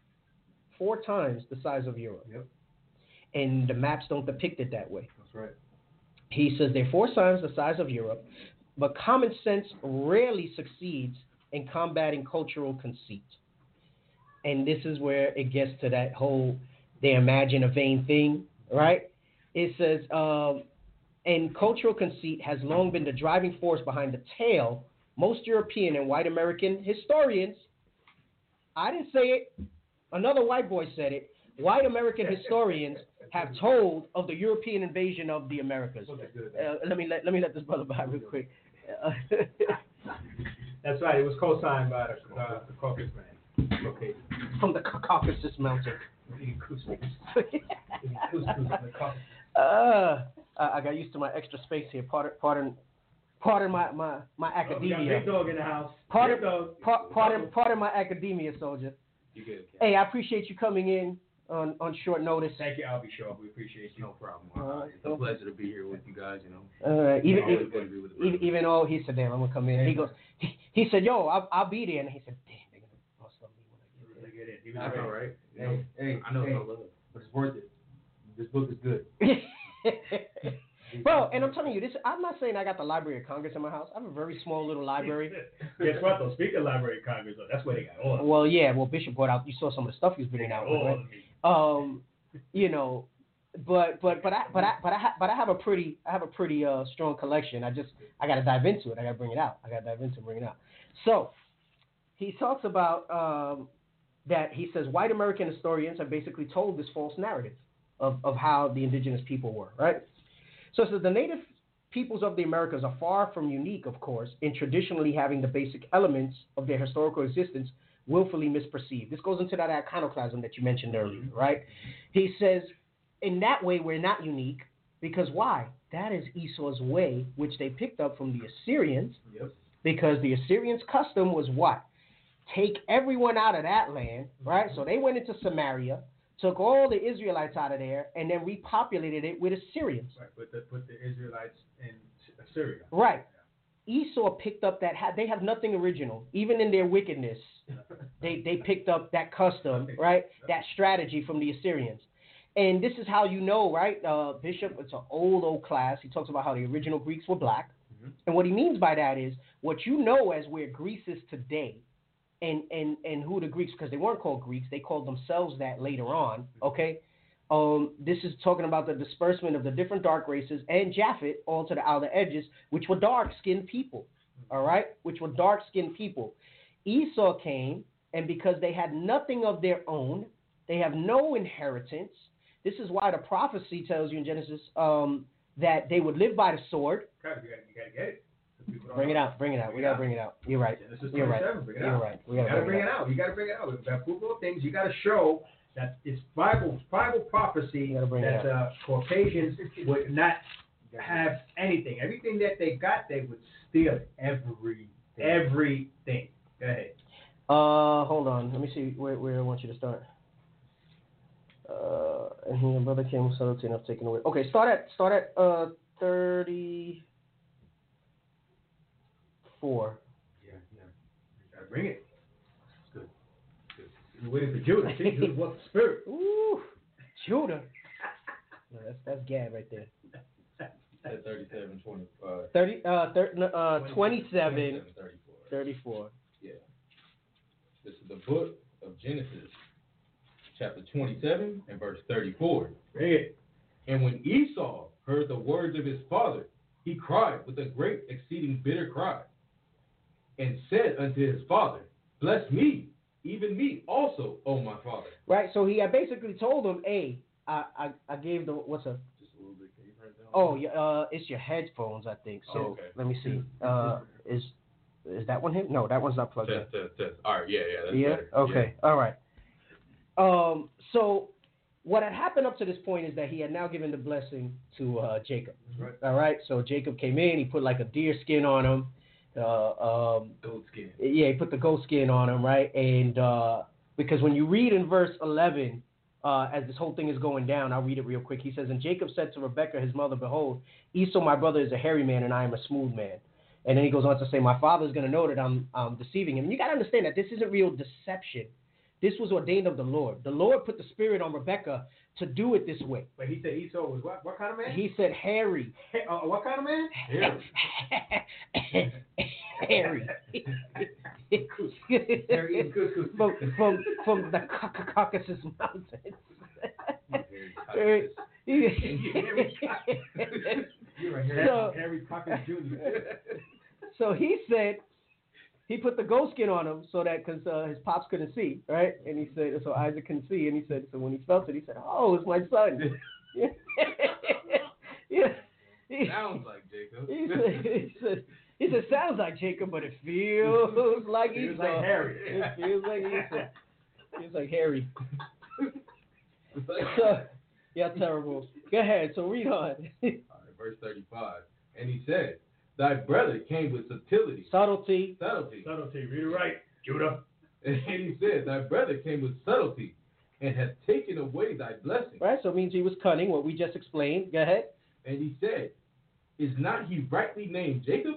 [SPEAKER 2] 4 times the size of Europe.
[SPEAKER 3] Yep.
[SPEAKER 2] And the maps don't depict it that way.
[SPEAKER 3] That's right.
[SPEAKER 2] He says they're 4 times the size of Europe, but common sense rarely succeeds in combating cultural conceit. And this is where it gets to that whole they imagine a vain thing, right? It says, and cultural conceit has long been the driving force behind the tale most European and white American historians, I didn't say it, another white boy said it, white American historians have told of the European invasion of the Americas. Let me let this brother by real quick.
[SPEAKER 3] That's right. It was co-signed by the Caucasus man. Okay.
[SPEAKER 2] From the Caucasus Mountain.
[SPEAKER 3] Eating couscous. Eating couscous in the Caucasus.
[SPEAKER 2] I got used to my extra space here. Pardon my academia.
[SPEAKER 3] We got Big Dog in the house.
[SPEAKER 2] Pardon my academia, soldier.
[SPEAKER 3] You good? Okay.
[SPEAKER 2] Hey, I appreciate you coming in on short notice.
[SPEAKER 3] Thank you, Albie Shaw. We appreciate you.
[SPEAKER 4] No problem. It's a pleasure to be here with you guys. You know.
[SPEAKER 2] All right.
[SPEAKER 4] Even
[SPEAKER 2] though he said, "Damn, I'm gonna come in." He goes, he said, "Yo, I'll be there," and he said, "Damn, they're gonna bust on me when I get there."
[SPEAKER 3] He was
[SPEAKER 4] That's
[SPEAKER 3] ready.
[SPEAKER 4] all right. Hey,
[SPEAKER 5] I know
[SPEAKER 4] hey,
[SPEAKER 5] no love.
[SPEAKER 4] but it's worth it. This book is good.
[SPEAKER 2] Bro, and I'm telling you this. I'm not saying I got the Library of Congress in my house. I have a very small little library.
[SPEAKER 3] Guess what though? Speaking of Library of Congress, though, that's where they got all of it.
[SPEAKER 2] Well, yeah. Well, Bishop brought out. You saw some of the stuff he was bringing out.
[SPEAKER 3] All
[SPEAKER 2] Right?
[SPEAKER 3] of me.
[SPEAKER 2] You know, but I have a pretty strong collection. I got to dive into it. I got to bring it out. So he talks about that. He says white American historians have basically told this false narrative of how the indigenous people were, right? So it says the native peoples of the Americas are far from unique, of course, in traditionally having the basic elements of their historical existence willfully misperceived. This goes into that iconoclasm that you mentioned earlier, right? He says, in that way, we're not unique, because why? That is Esau's way, which they picked up from the Assyrians, because the Assyrians' custom was what? Take everyone out of that land, right? So they went into Samaria, took all the Israelites out of there, and then repopulated it with Assyrians.
[SPEAKER 3] Right, put the Israelites in Assyria.
[SPEAKER 2] Right. Esau picked up that. They have nothing original, even in their wickedness. They picked up that custom, right? That strategy from the Assyrians. And this is how you know, right? Bishop, it's an old class. He talks about how the original Greeks were black. Mm-hmm. And what he means by that is what you know as where Greece is today, and who the Greeks, because they weren't called Greeks, they called themselves that later on, okay? This is talking about the disbursement of the different dark races and Japhet all to the outer edges, which were dark-skinned people, all right? Which were dark-skinned people. Esau came, and because they had nothing of their own, they have no inheritance. This is why the prophecy tells you in Genesis that they would live by the sword.
[SPEAKER 3] You gotta get it.
[SPEAKER 2] Bring it out. We gotta bring it out. You're right. You're right. You're right.
[SPEAKER 3] You gotta bring it out. You gotta bring it out. We've got proof of things. You gotta show that it's Bible prophecy that Caucasians would not have anything. Everything that they got, they would steal it. Everything. Go ahead.
[SPEAKER 2] Hold on. Let me see where I want you to start. And your brother came with subtlety enough taken away. Okay, start at 34.
[SPEAKER 3] Yeah. You gotta bring it. Good. You're waiting for Judah. See, Judah was the spirit.
[SPEAKER 2] Ooh, Judah. No, that's Gad right there.
[SPEAKER 5] At 37, 25.
[SPEAKER 2] 27, 34.
[SPEAKER 5] Yeah. This is the book of Genesis, chapter 27 and verse 34.
[SPEAKER 3] Bring it.
[SPEAKER 5] And when Esau heard the words of his father, he cried with a great exceeding bitter cry, and said unto his father, bless me, even me also, O my father.
[SPEAKER 2] Right, so he had basically told him, hey, I gave the, what's up?
[SPEAKER 5] Just a little bit. Can you turn it down?
[SPEAKER 2] Oh, yeah, it's your headphones, I think. So
[SPEAKER 5] okay.
[SPEAKER 2] Let me see. Is that one him? No, that one's not plugged in.
[SPEAKER 5] Test. All right, yeah, that's better.
[SPEAKER 2] Okay,
[SPEAKER 5] yeah.
[SPEAKER 2] All right. So what had happened up to this point is that he had now given the blessing to Jacob.
[SPEAKER 3] Right.
[SPEAKER 2] All right, so Jacob came in, he put like a deer skin on him.
[SPEAKER 3] Goat skin.
[SPEAKER 2] Yeah, he put the goat skin on him, right? And because when you read in verse 11, as this whole thing is going down, I'll read it real quick. He says, and Jacob said to Rebekah, his mother, behold, Esau, my brother, is a hairy man, and I am a smooth man. And then he goes on to say, my father is going to know that I'm deceiving him. And you got to understand that this isn't real deception. This was ordained of the Lord. The Lord put the spirit on Rebekah to do it this way.
[SPEAKER 3] But he said Esau was what kind of man?
[SPEAKER 2] He said hairy.
[SPEAKER 3] What kind of man?
[SPEAKER 2] Hairy. from the Caucasus Mountains.
[SPEAKER 3] You're a Harry Caucus Jr.
[SPEAKER 2] So he said, he put the goat skin on him so that, because his pops couldn't see, right? And he said, so Isaac couldn't see, and he said, so when he felt it, he said, oh, it's my son. Yeah.
[SPEAKER 5] Sounds like Jacob.
[SPEAKER 2] He said, sounds like Jacob, but it feels like Esau.
[SPEAKER 3] Feels like Harry.
[SPEAKER 2] It feels like Esau. Feels like Harry. So, yeah, terrible. Go ahead, so read on.
[SPEAKER 5] All right, verse 35. And he said, thy brother came with subtlety.
[SPEAKER 2] Subtlety.
[SPEAKER 3] Read it right, Judah.
[SPEAKER 5] And he said, thy brother came with subtlety and hath taken away thy blessing.
[SPEAKER 2] Right, so it means he was cunning, what we just explained. Go ahead.
[SPEAKER 5] And he said, is not he rightly named Jacob?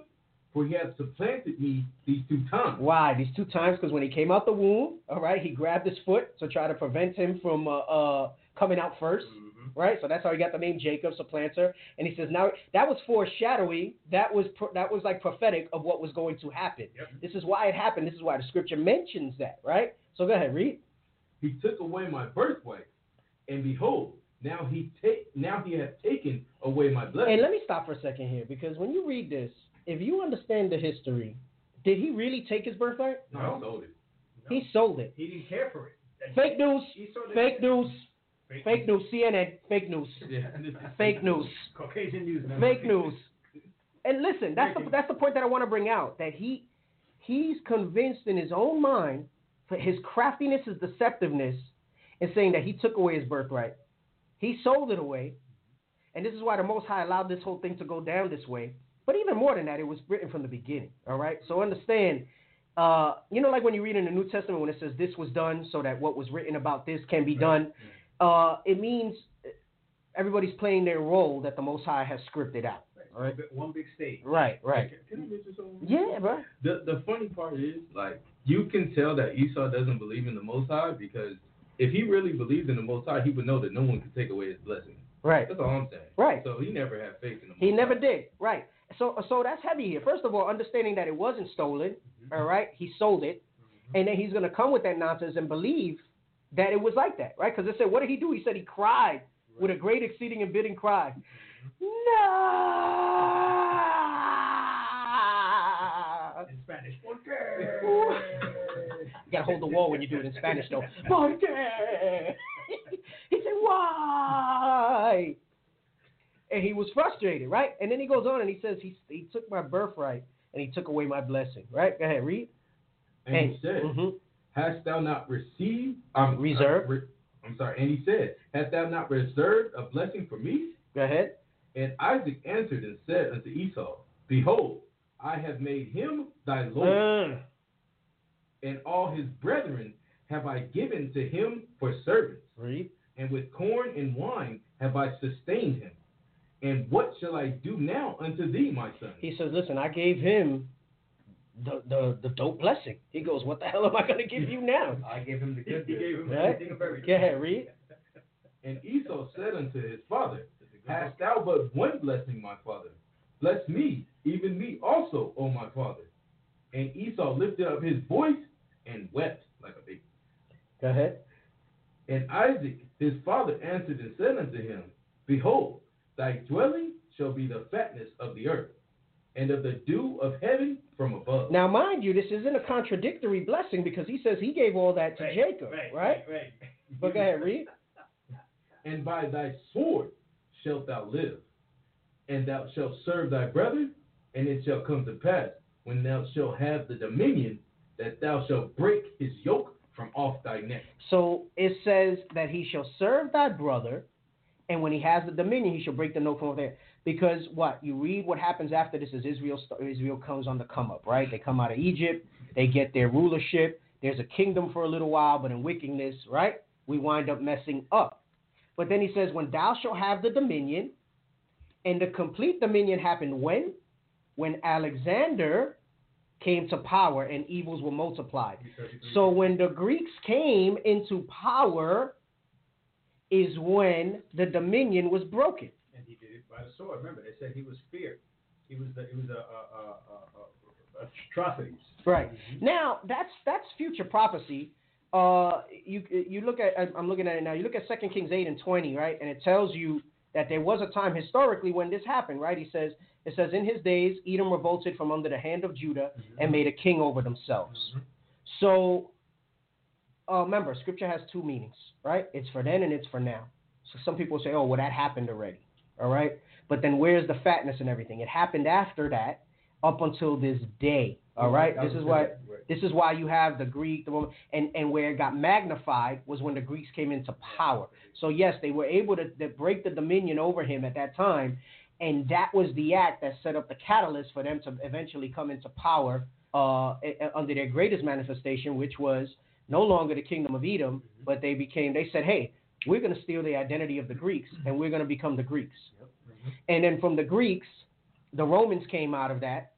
[SPEAKER 5] for he hath supplanted me these 2 times.
[SPEAKER 2] Why? These 2 times? Because when he came out the womb, all right, he grabbed his foot to try to prevent him from coming out first, right? So that's how he got the name Jacob, supplanter. And he says now that was foreshadowing. That was like prophetic of what was going to happen.
[SPEAKER 3] Yep.
[SPEAKER 2] This is why it happened. This is why the scripture mentions that, right? So go ahead, read.
[SPEAKER 5] He took away my birthright, and behold, now he hath taken away my blessing.
[SPEAKER 2] And let me stop for a second here, because when you read this, if you understand the history, did he really take his birthright?
[SPEAKER 5] No, he sold it.
[SPEAKER 2] He sold it.
[SPEAKER 3] He didn't care for it.
[SPEAKER 2] Fake news.
[SPEAKER 3] He sold it.
[SPEAKER 2] Fake news. Fake news. CNN. Fake news.
[SPEAKER 5] Yeah.
[SPEAKER 2] Fake news.
[SPEAKER 3] Caucasian news.
[SPEAKER 2] Fake news. And listen, that's the point that I want to bring out. That he's convinced in his own mind for his craftiness, his deceptiveness, in saying that he took away his birthright. He sold it away, and this is why the Most High allowed this whole thing to go down this way. But even more than that, it was written from the beginning. All right. So understand. Like when you read in the New Testament when it says this was done so that what was written about this can be done. It means everybody's playing their role that the Most High has scripted out. All right.
[SPEAKER 3] One big stage.
[SPEAKER 2] Right.
[SPEAKER 5] Can I mention something?
[SPEAKER 2] Yeah, bro.
[SPEAKER 5] The funny part is, like, you can tell that Esau doesn't believe in the Most High, because if he really believed in the Most High, he would know that no one could take away his blessing.
[SPEAKER 2] Right.
[SPEAKER 5] That's all I'm saying.
[SPEAKER 2] Right.
[SPEAKER 5] So he never had faith in the Most
[SPEAKER 2] He never
[SPEAKER 5] High.
[SPEAKER 2] did. Right. So that's heavy here. First of all, understanding that it wasn't stolen. All right. He sold it, and then he's going to come with that nonsense and believe that it was like that. Right. Because it said, what did he do? He said he cried with a great, exceeding, and bidding cry. No.
[SPEAKER 3] In Spanish.
[SPEAKER 2] You gotta hold the wall when you do it in Spanish, though. Monkey. He said, "Why?" And he was frustrated, right? And then he goes on and he says, "He took my birthright and he took away my blessing." Right? Go ahead, read.
[SPEAKER 5] And he said, "Hast thou not received
[SPEAKER 2] reserved?"
[SPEAKER 5] And he said, "Hast thou not reserved a blessing for me?"
[SPEAKER 2] Go ahead.
[SPEAKER 5] And Isaac answered and said unto Esau, Behold, I have made him thy Lord, and all his brethren have I given to him for servants.
[SPEAKER 2] Read.
[SPEAKER 5] And with corn and wine have I sustained him. And what shall I do now unto thee, my son?
[SPEAKER 2] He says, listen, I gave him the dope blessing. He goes, what the hell am I going to give you now?
[SPEAKER 3] I gave him the good. He gave him
[SPEAKER 2] right?
[SPEAKER 3] everything of everything.
[SPEAKER 2] Go ahead, read.
[SPEAKER 5] And Esau said unto his father, Hast thou but one blessing, my father? Bless me, even me also, O my father. And Esau lifted up his voice and wept like a baby.
[SPEAKER 2] Go ahead.
[SPEAKER 5] And Isaac his father answered and said unto him, Behold, thy dwelling shall be the fatness of the earth, and of the dew of heaven from above.
[SPEAKER 2] Now, mind you, this isn't a contradictory blessing, because he says he gave all that to Jacob, right? But go ahead, read.
[SPEAKER 5] And by thy sword shalt thou live, and thou shalt serve thy brethren, and it shall come to pass, when thou shalt have the dominion, that thou shalt break his yoke from off thy neck.
[SPEAKER 2] So it says that he shall serve thy brother, and when he has the dominion, he shall break the yoke from off there. Because what? You read what happens after this is Israel comes on the come up, right? They come out of Egypt, they get their rulership, there's a kingdom for a little while, but in wickedness, right? We wind up messing up. But then he says, when thou shalt have the dominion, and the complete dominion happened when? When Alexander came to power and evils were multiplied. So when the Greeks came into power is when the dominion was broken.
[SPEAKER 3] And he did it by the sword. Remember, they said he was feared. He was atrocities.
[SPEAKER 2] Right. Now, that's future prophecy. You look at, I'm looking at it now, you look at 2 Kings 8 and 20, right? And it tells you that there was a time historically when this happened, right? It says, in his days, Edom revolted from under the hand of Judah and made a king over themselves. So, remember, scripture has two meanings, right? It's for then and it's for now. So some people say, oh, well, that happened already, all right? But then where's the fatness and everything? It happened after that up until this day, all right? This is why you have the Greek, the Roman, and where it got magnified was when the Greeks came into power. So yes, they were able to break the dominion over him at that time, and that was the act that set up the catalyst for them to eventually come into power under their greatest manifestation, which was no longer the kingdom of Edom, but they said, hey, we're going to steal the identity of the Greeks, and we're going to become the Greeks. And then from the Greeks, the Romans came out of that,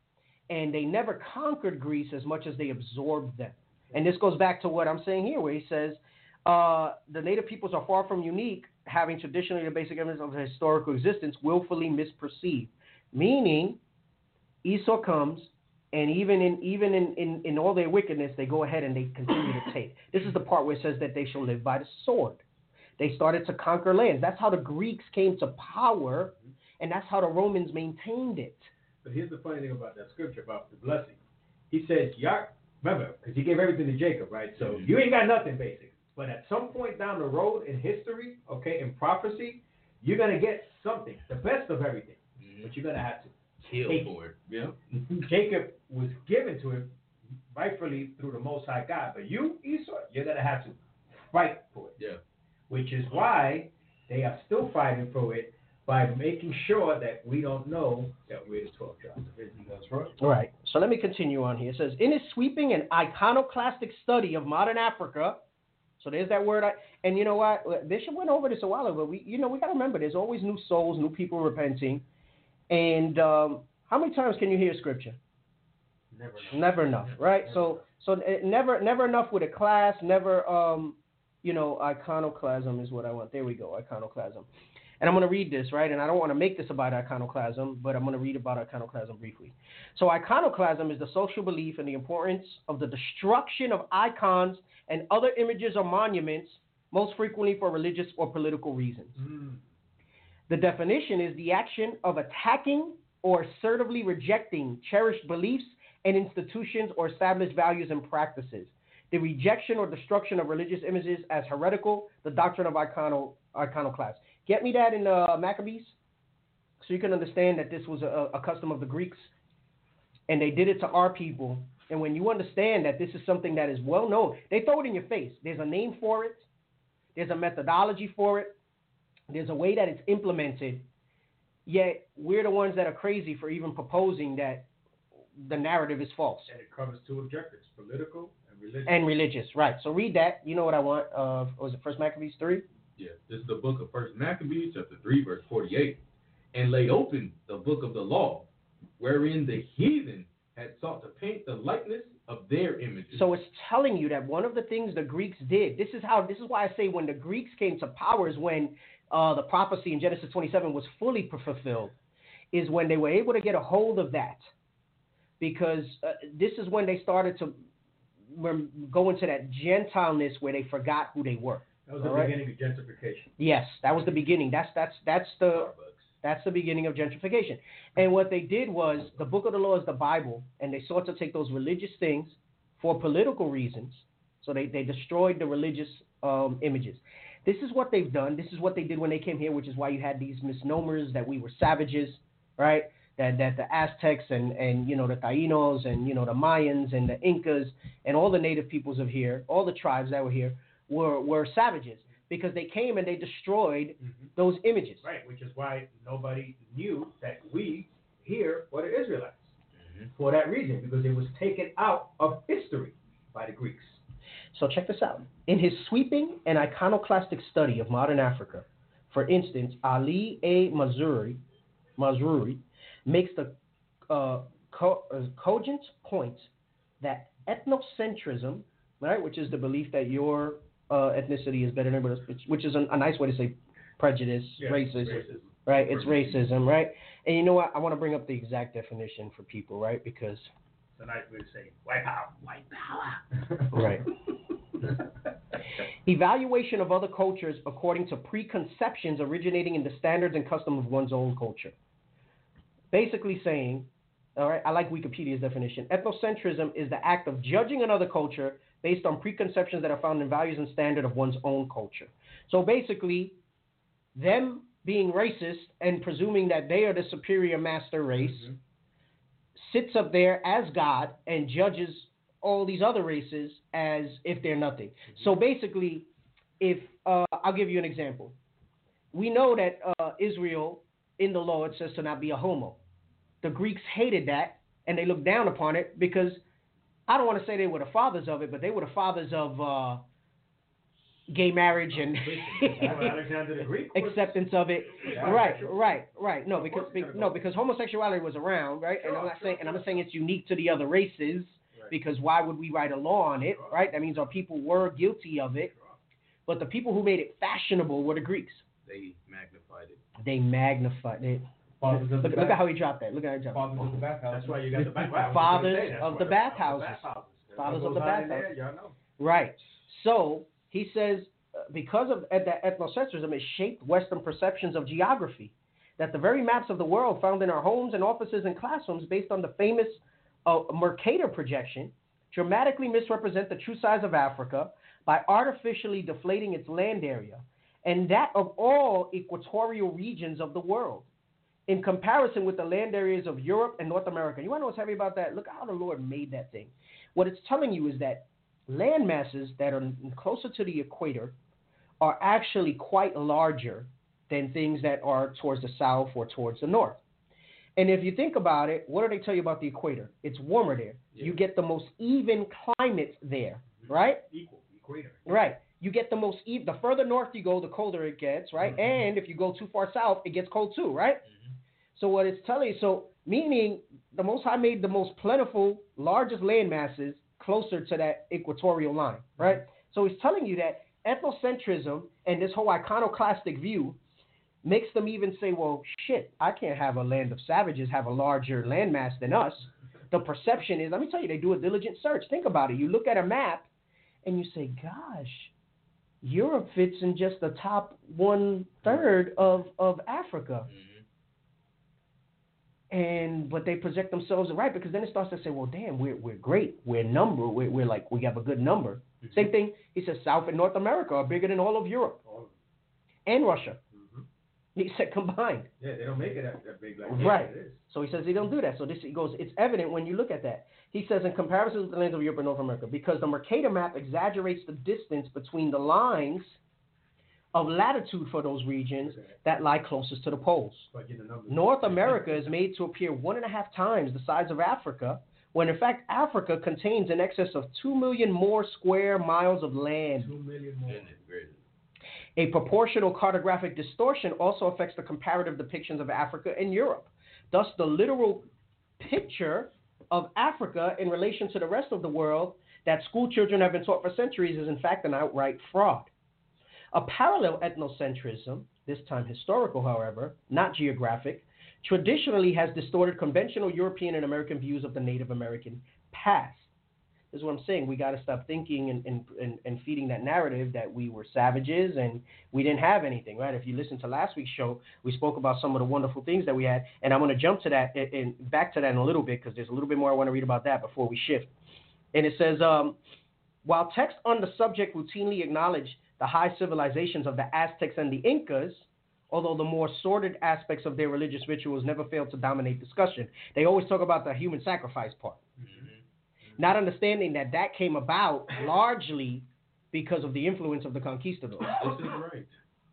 [SPEAKER 2] and they never conquered Greece as much as they absorbed them. And this goes back to what I'm saying here, where he says the native peoples are far from unique, having traditionally the basic evidence of historical existence willfully misperceived. Meaning, Esau comes, and even in all their wickedness, they go ahead and they continue to take. This is the part where it says that they shall live by the sword. They started to conquer lands. That's how the Greeks came to power, and that's how the Romans maintained it.
[SPEAKER 3] But here's the funny thing about that scripture about the blessing. He says, remember, because he gave everything to Jacob, right? So you ain't got nothing, basically. But at some point down the road in history, okay, in prophecy, you're going to get something, the best of everything. But you're going to have to
[SPEAKER 5] kill for it. Yeah.
[SPEAKER 3] Jacob was given to him rightfully through the Most High God. But you, Esau, you're going to have to fight for it.
[SPEAKER 5] Yeah.
[SPEAKER 3] Which is why they are still fighting for it by making sure that we don't know that we're the 12 tribes of Israel. That's right.
[SPEAKER 2] All right. So let me continue on here. It says, in his sweeping and iconoclastic study of modern Africa, so there's that word. And you know what? Bishop went over this a while ago. We got to remember, there's always new souls, new people repenting. And how many times can you hear scripture? Never enough, right? So never enough with a class. Never, iconoclasm is what I want. There we go, iconoclasm. And I'm going to read this, right? And I don't want to make this about iconoclasm, but I'm going to read about iconoclasm briefly. So iconoclasm is the social belief in the importance of the destruction of icons and other images or monuments, most frequently for religious or political reasons. The definition is the action of attacking or assertively rejecting cherished beliefs and institutions or established values and practices. The rejection or destruction of religious images as heretical, the doctrine of iconoclast. Get me that in Maccabees, so you can understand that this was a custom of the Greeks, and they did it to our people. And when you understand that this is something that is well known, they throw it in your face. There's a name for it. There's a methodology for it. There's a way that it's implemented. Yet we're the ones that are crazy for even proposing that the narrative is false.
[SPEAKER 3] And it covers two objectives, political and religious.
[SPEAKER 2] And religious, right. So read that. You know what I want. Was it 1 Maccabees 3?
[SPEAKER 5] Yeah, this is the book of 1 Maccabees, chapter 3, verse 48. And laid open the book of the law, wherein the heathen had sought to paint the likeness of their images.
[SPEAKER 2] So it's telling you that one of the things the Greeks did, this is why I say when the Greeks came to power is when the prophecy in Genesis 27 was fully fulfilled, is when they were able to get a hold of that. Because this is when they started to go into that Gentileness where they forgot who they were.
[SPEAKER 3] That was the beginning of gentrification.
[SPEAKER 2] Yes, that was the beginning. That's the beginning of gentrification. And what they did was, the book of the law is the Bible, and they sought to take those religious things for political reasons. So they destroyed the religious images. This is what they've done. This is what they did when they came here, which is why you had these misnomers that we were savages, right? That the Aztecs and the Taínos and the Mayans and the Incas and all the native peoples of here, all the tribes that were here were savages, because they came and they destroyed those images.
[SPEAKER 3] Right, which is why nobody knew that we here were the Israelites. For that reason, because it was taken out of history by the Greeks.
[SPEAKER 2] So check this out. In his sweeping and iconoclastic study of modern Africa, for instance, Ali A. Mazrui makes the cogent point that ethnocentrism, right, which is the belief that your ethnicity is better than everybody else, which is a nice way to say prejudice, racism, right? It's racism, right? And you know what? I want to bring up the exact definition for people, right? Because
[SPEAKER 3] it's a nice way to say white power. White power.
[SPEAKER 2] Right. Evaluation of other cultures according to preconceptions originating in the standards and custom of one's own culture. Basically saying, all right, I like Wikipedia's definition. Ethnocentrism is the act of judging another culture based on preconceptions that are found in values and standard of one's own culture. So basically, them being racist and presuming that they are the superior master race sits up there as God and judges all these other races as if they're nothing. So basically, if I'll give you an example. We know that Israel, in the law, it says to not be a homo. The Greeks hated that, and they looked down upon it because, I don't want to say they were the fathers of it, but they were the fathers of gay marriage and
[SPEAKER 3] Alexander the Greek was-
[SPEAKER 2] acceptance of it.
[SPEAKER 3] Yeah,
[SPEAKER 2] Right.
[SPEAKER 3] sure.
[SPEAKER 2] No, because homosexuality was around, right? And I'm not saying it's unique to the other races, because why would we write a law on it, right? That means our people were guilty of it, but the people who made it fashionable were the Greeks.
[SPEAKER 5] They magnified it.
[SPEAKER 2] They magnified it. Look at how he dropped that. Look at how he dropped
[SPEAKER 4] Fathers of the
[SPEAKER 2] it.
[SPEAKER 4] bathhouse.
[SPEAKER 3] That's why you got the bathhouse.
[SPEAKER 2] Fathers of the bathhouses. Fathers of the bathhouses.
[SPEAKER 3] Y'all know.
[SPEAKER 2] Right. So he says because of that ethnocentrism, it shaped Western perceptions of geography. That the very maps of the world found in our homes and offices and classrooms, based on the famous Mercator projection, dramatically misrepresent the true size of Africa by artificially deflating its land area, and that of all equatorial regions of the world, in comparison with the land areas of Europe and North America. You want to know what's heavy about that? Look at how the Lord made that thing. What it's telling you is that land masses that are closer to the equator are actually quite larger than things that are towards the south or towards the north. And if you think about it, what do they tell you about the equator? It's warmer there. Yeah. You get the most even climate there, right?
[SPEAKER 3] Equator.
[SPEAKER 2] Right. You get the most even. The further north you go, the colder it gets, right? Mm-hmm. And if you go too far south, it gets cold too, right? Mm-hmm. So what it's telling you, so meaning the Most High made the most plentiful, largest land masses closer to that equatorial line, right? Mm-hmm. So he's telling you that ethnocentrism and this whole iconoclastic view makes them even say, well, shit, I can't have a land of savages have a larger landmass than us. The perception is, let me tell you, they do a diligent search. Think about it. You look at a map and you say, gosh, Europe fits in just the top 1/3 of Africa. Mm-hmm. But they project themselves right, because then it starts to say, well, damn, we're great. We're number. We're like, we have a good number. Mm-hmm. Same thing. He says South and North America are bigger than all of Europe and Russia. He said combined.
[SPEAKER 3] Yeah, they don't make it that big like
[SPEAKER 2] right.
[SPEAKER 3] It is.
[SPEAKER 2] So he says they don't do that. So he goes, it's evident when you look at that. He says in comparison with the lands of Europe and North America, because the Mercator map exaggerates the distance between the lines of latitude for those regions that lie closest to the poles. North America is made to appear 1.5 times the size of Africa, when in fact Africa contains in excess of 2 million more square miles of land.
[SPEAKER 3] 2 million more.
[SPEAKER 2] A proportional cartographic distortion also affects the comparative depictions of Africa and Europe. Thus, the literal picture of Africa in relation to the rest of the world that school children have been taught for centuries is in fact an outright fraud. A parallel ethnocentrism, this time historical, however, not geographic, traditionally has distorted conventional European and American views of the Native American past. This is what I'm saying. We got to stop thinking and feeding that narrative that we were savages and we didn't have anything, right? If you listen to last week's show, we spoke about some of the wonderful things that we had, and I'm going to jump to that and back to that in a little bit, because there's a little bit more I want to read about that before we shift. And it says, while texts on the subject routinely acknowledge the high civilizations of the Aztecs and the Incas, although the more sordid aspects of their religious rituals never fail to dominate discussion, they always talk about the human sacrifice part. Mm-hmm. Not understanding that came about largely because of the influence of the conquistadors.
[SPEAKER 5] This is right.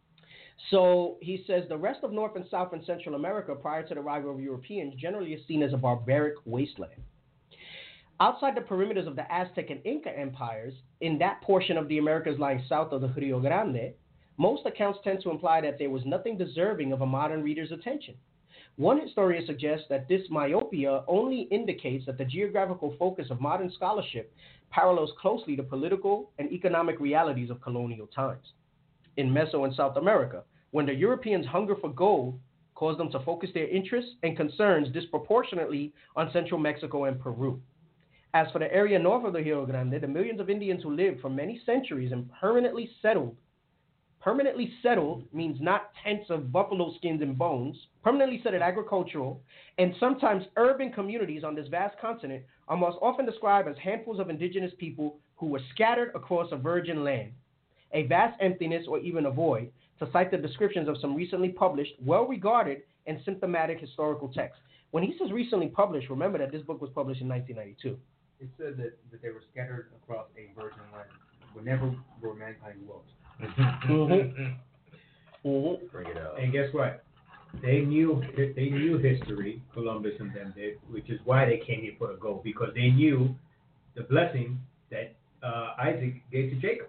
[SPEAKER 2] So he says the rest of North and South and Central America prior to the arrival of Europeans generally is seen as a barbaric wasteland. Outside the perimeters of the Aztec and Inca empires, in that portion of the Americas lying south of the Rio Grande, most accounts tend to imply that there was nothing deserving of a modern reader's attention. One historian suggests that this myopia only indicates that the geographical focus of modern scholarship parallels closely the political and economic realities of colonial times. In Meso and South America, when the Europeans' hunger for gold caused them to focus their interests and concerns disproportionately on central Mexico and Peru. As for the area north of the Rio Grande, the millions of Indians who lived for many centuries and permanently settled means not tents of buffalo skins and bones. Permanently settled agricultural and sometimes urban communities on this vast continent are most often described as handfuls of indigenous people who were scattered across a virgin land, a vast emptiness or even a void, to cite the descriptions of some recently published, well-regarded, and symptomatic historical texts. When he says recently published, remember that this book was published in 1992.
[SPEAKER 4] It said that they were scattered across a virgin land, whenever where mankind was.
[SPEAKER 2] Mm-hmm.
[SPEAKER 5] Mm-hmm. Bring it out.
[SPEAKER 3] And guess what? They knew history, Columbus and them did, which is why they came here for the gold, because they knew the blessing that Isaac gave to Jacob.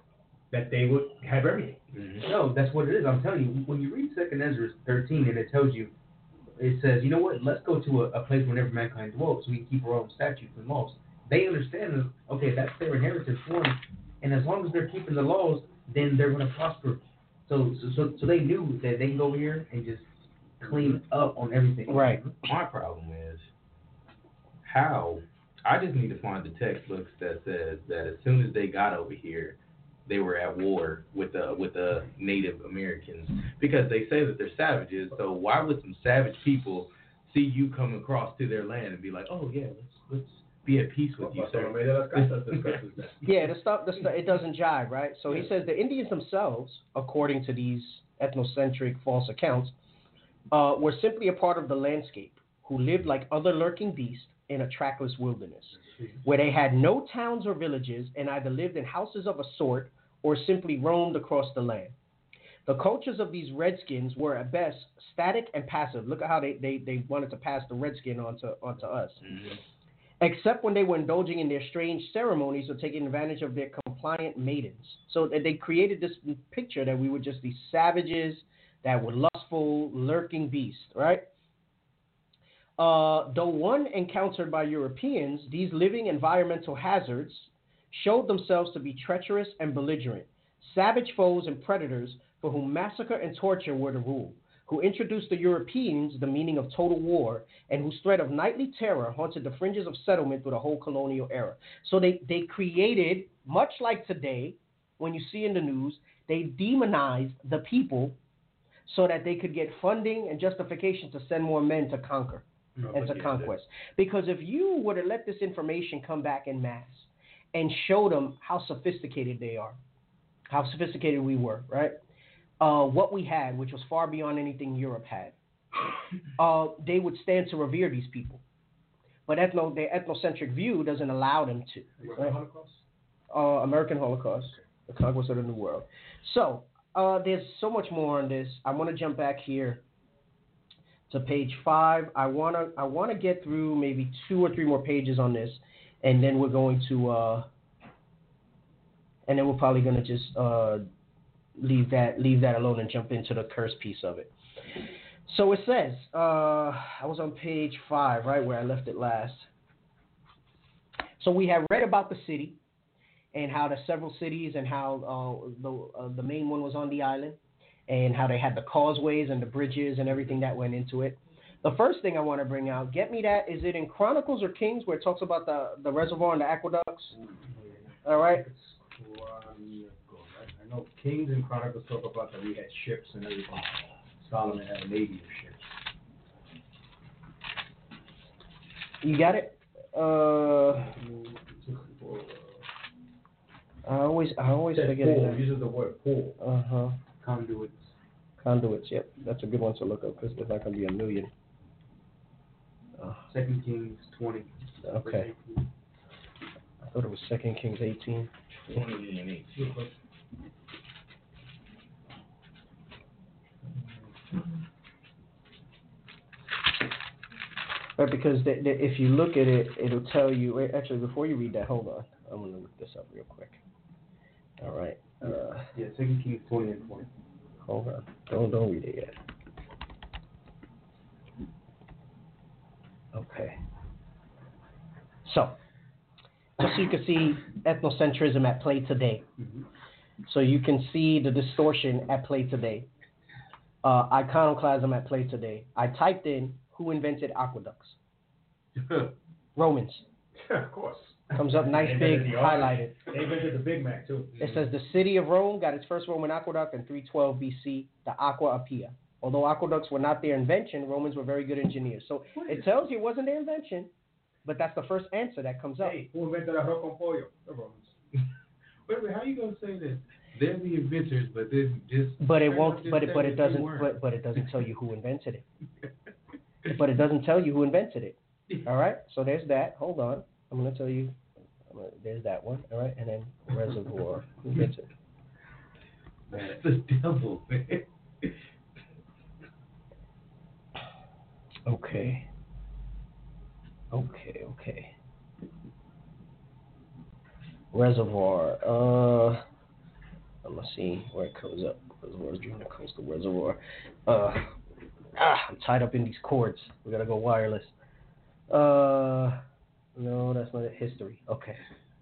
[SPEAKER 3] that they would have everything.
[SPEAKER 4] No, that's what it is. I'm telling you, when you read 2nd Ezra 13, and it tells you, it says, you know what? Let's go to a place where never mankind dwells, so we can keep our own statutes and laws. They understand that, okay, that's their inheritance one, and as long as they're keeping the laws, then they're going to prosper. So they knew that they can go over here and just clean up on everything.
[SPEAKER 2] Right.
[SPEAKER 5] My problem is how I just need to find the textbooks that says that as soon as they got over here, they were at war with the Native Americans, because they say that they're savages. So why would some savage people see you come across to their land and be like, oh yeah, let's be at peace with you, sir?
[SPEAKER 2] Yeah, the stuff, it doesn't jive, right? So he says the Indians themselves, according to these ethnocentric false accounts, were simply a part of the landscape, who lived like other lurking beasts in a trackless wilderness, where they had no towns or villages and either lived in houses of a sort or simply roamed across the land. The cultures of these redskins were at best static and passive. Look at how they wanted to pass the redskin onto us. Mm-hmm. Except when they were indulging in their strange ceremonies or taking advantage of their compliant maidens. So they created this picture that we were just these savages that were lustful, lurking beasts, right? Though one encountered by Europeans, these living environmental hazards showed themselves to be treacherous and belligerent, savage foes and predators for whom massacre and torture were the rule, who introduced the Europeans the meaning of total war, and whose threat of nightly terror haunted the fringes of settlement through the whole colonial era. So they created, much like today, when you see in the news, they demonized the people so that they could get funding and justification to send more men to conquer and to conquest. Because if you were to let this information come back en masse and show them how sophisticated they are, how sophisticated we were, right? What we had, which was far beyond anything Europe had, they would stand to revere these people. But their ethnocentric view doesn't allow them to. Right? American Holocaust, the conquest of the New World. So there's so much more on this. I want to jump back here to page 5. I wanna get through maybe 2 or 3 more pages on this, and then we're going to and then we're probably gonna just leave that alone and jump into the curse piece of it. So it says, I was on page 5, right where I left it last. So we have read about the city and how there's several cities and how the main one was on the island, and how they had the causeways and the bridges and everything that went into it. The first thing I want to bring out, get me that, is it in Chronicles or Kings where it talks about the reservoir and the aqueducts? All right.
[SPEAKER 3] I know Kings and Chronicles talk about that we had ships and everything. Solomon had a navy of ships.
[SPEAKER 2] You got it? I always forget it.
[SPEAKER 3] Uses the word pool.
[SPEAKER 2] Conduits, yep. That's a good one to look up because there's not going to be a million.
[SPEAKER 4] 2 Kings 20.
[SPEAKER 2] Okay. I thought it was 2 Kings 18.
[SPEAKER 5] 20 and 18.
[SPEAKER 2] Right, because if you look at it, it'll tell you. Actually, before you read that, hold on. I'm going to look this up real quick. All right.
[SPEAKER 4] 2 Kings 20 and 20.
[SPEAKER 2] Hold on. Don't read it yet. Okay. So, just so you can see ethnocentrism at play today. Mm-hmm. So you can see the distortion at play today. Iconoclasm at play today. I typed in who invented aqueducts. Romans.
[SPEAKER 3] Yeah, of course.
[SPEAKER 2] Comes up nice big, highlighted.
[SPEAKER 3] They invented the Big Mac too.
[SPEAKER 2] It says the city of Rome got its first Roman aqueduct in 312 BC, the Aqua Appia. Although aqueducts were not their invention, Romans were very good engineers. So it tells you it wasn't their invention, but that's the first answer that comes up.
[SPEAKER 3] Hey, who invented arroz con pollo? The Romans.
[SPEAKER 5] Wait, how are you gonna say that? They're the inventors, but then just.
[SPEAKER 2] But it won't. But it doesn't. But it doesn't tell you who invented it. But it doesn't tell you who invented it. All right. So there's that. Hold on. I'm gonna tell you. There's that one. All right. And then reservoir. Who invented it?
[SPEAKER 5] That's the devil, man.
[SPEAKER 2] Okay. Reservoir. I'm gonna see where it comes up. Reservoirs, Junior Coastal Reservoir. I'm tied up in these cords. We gotta go wireless. No, that's not it. History. Okay.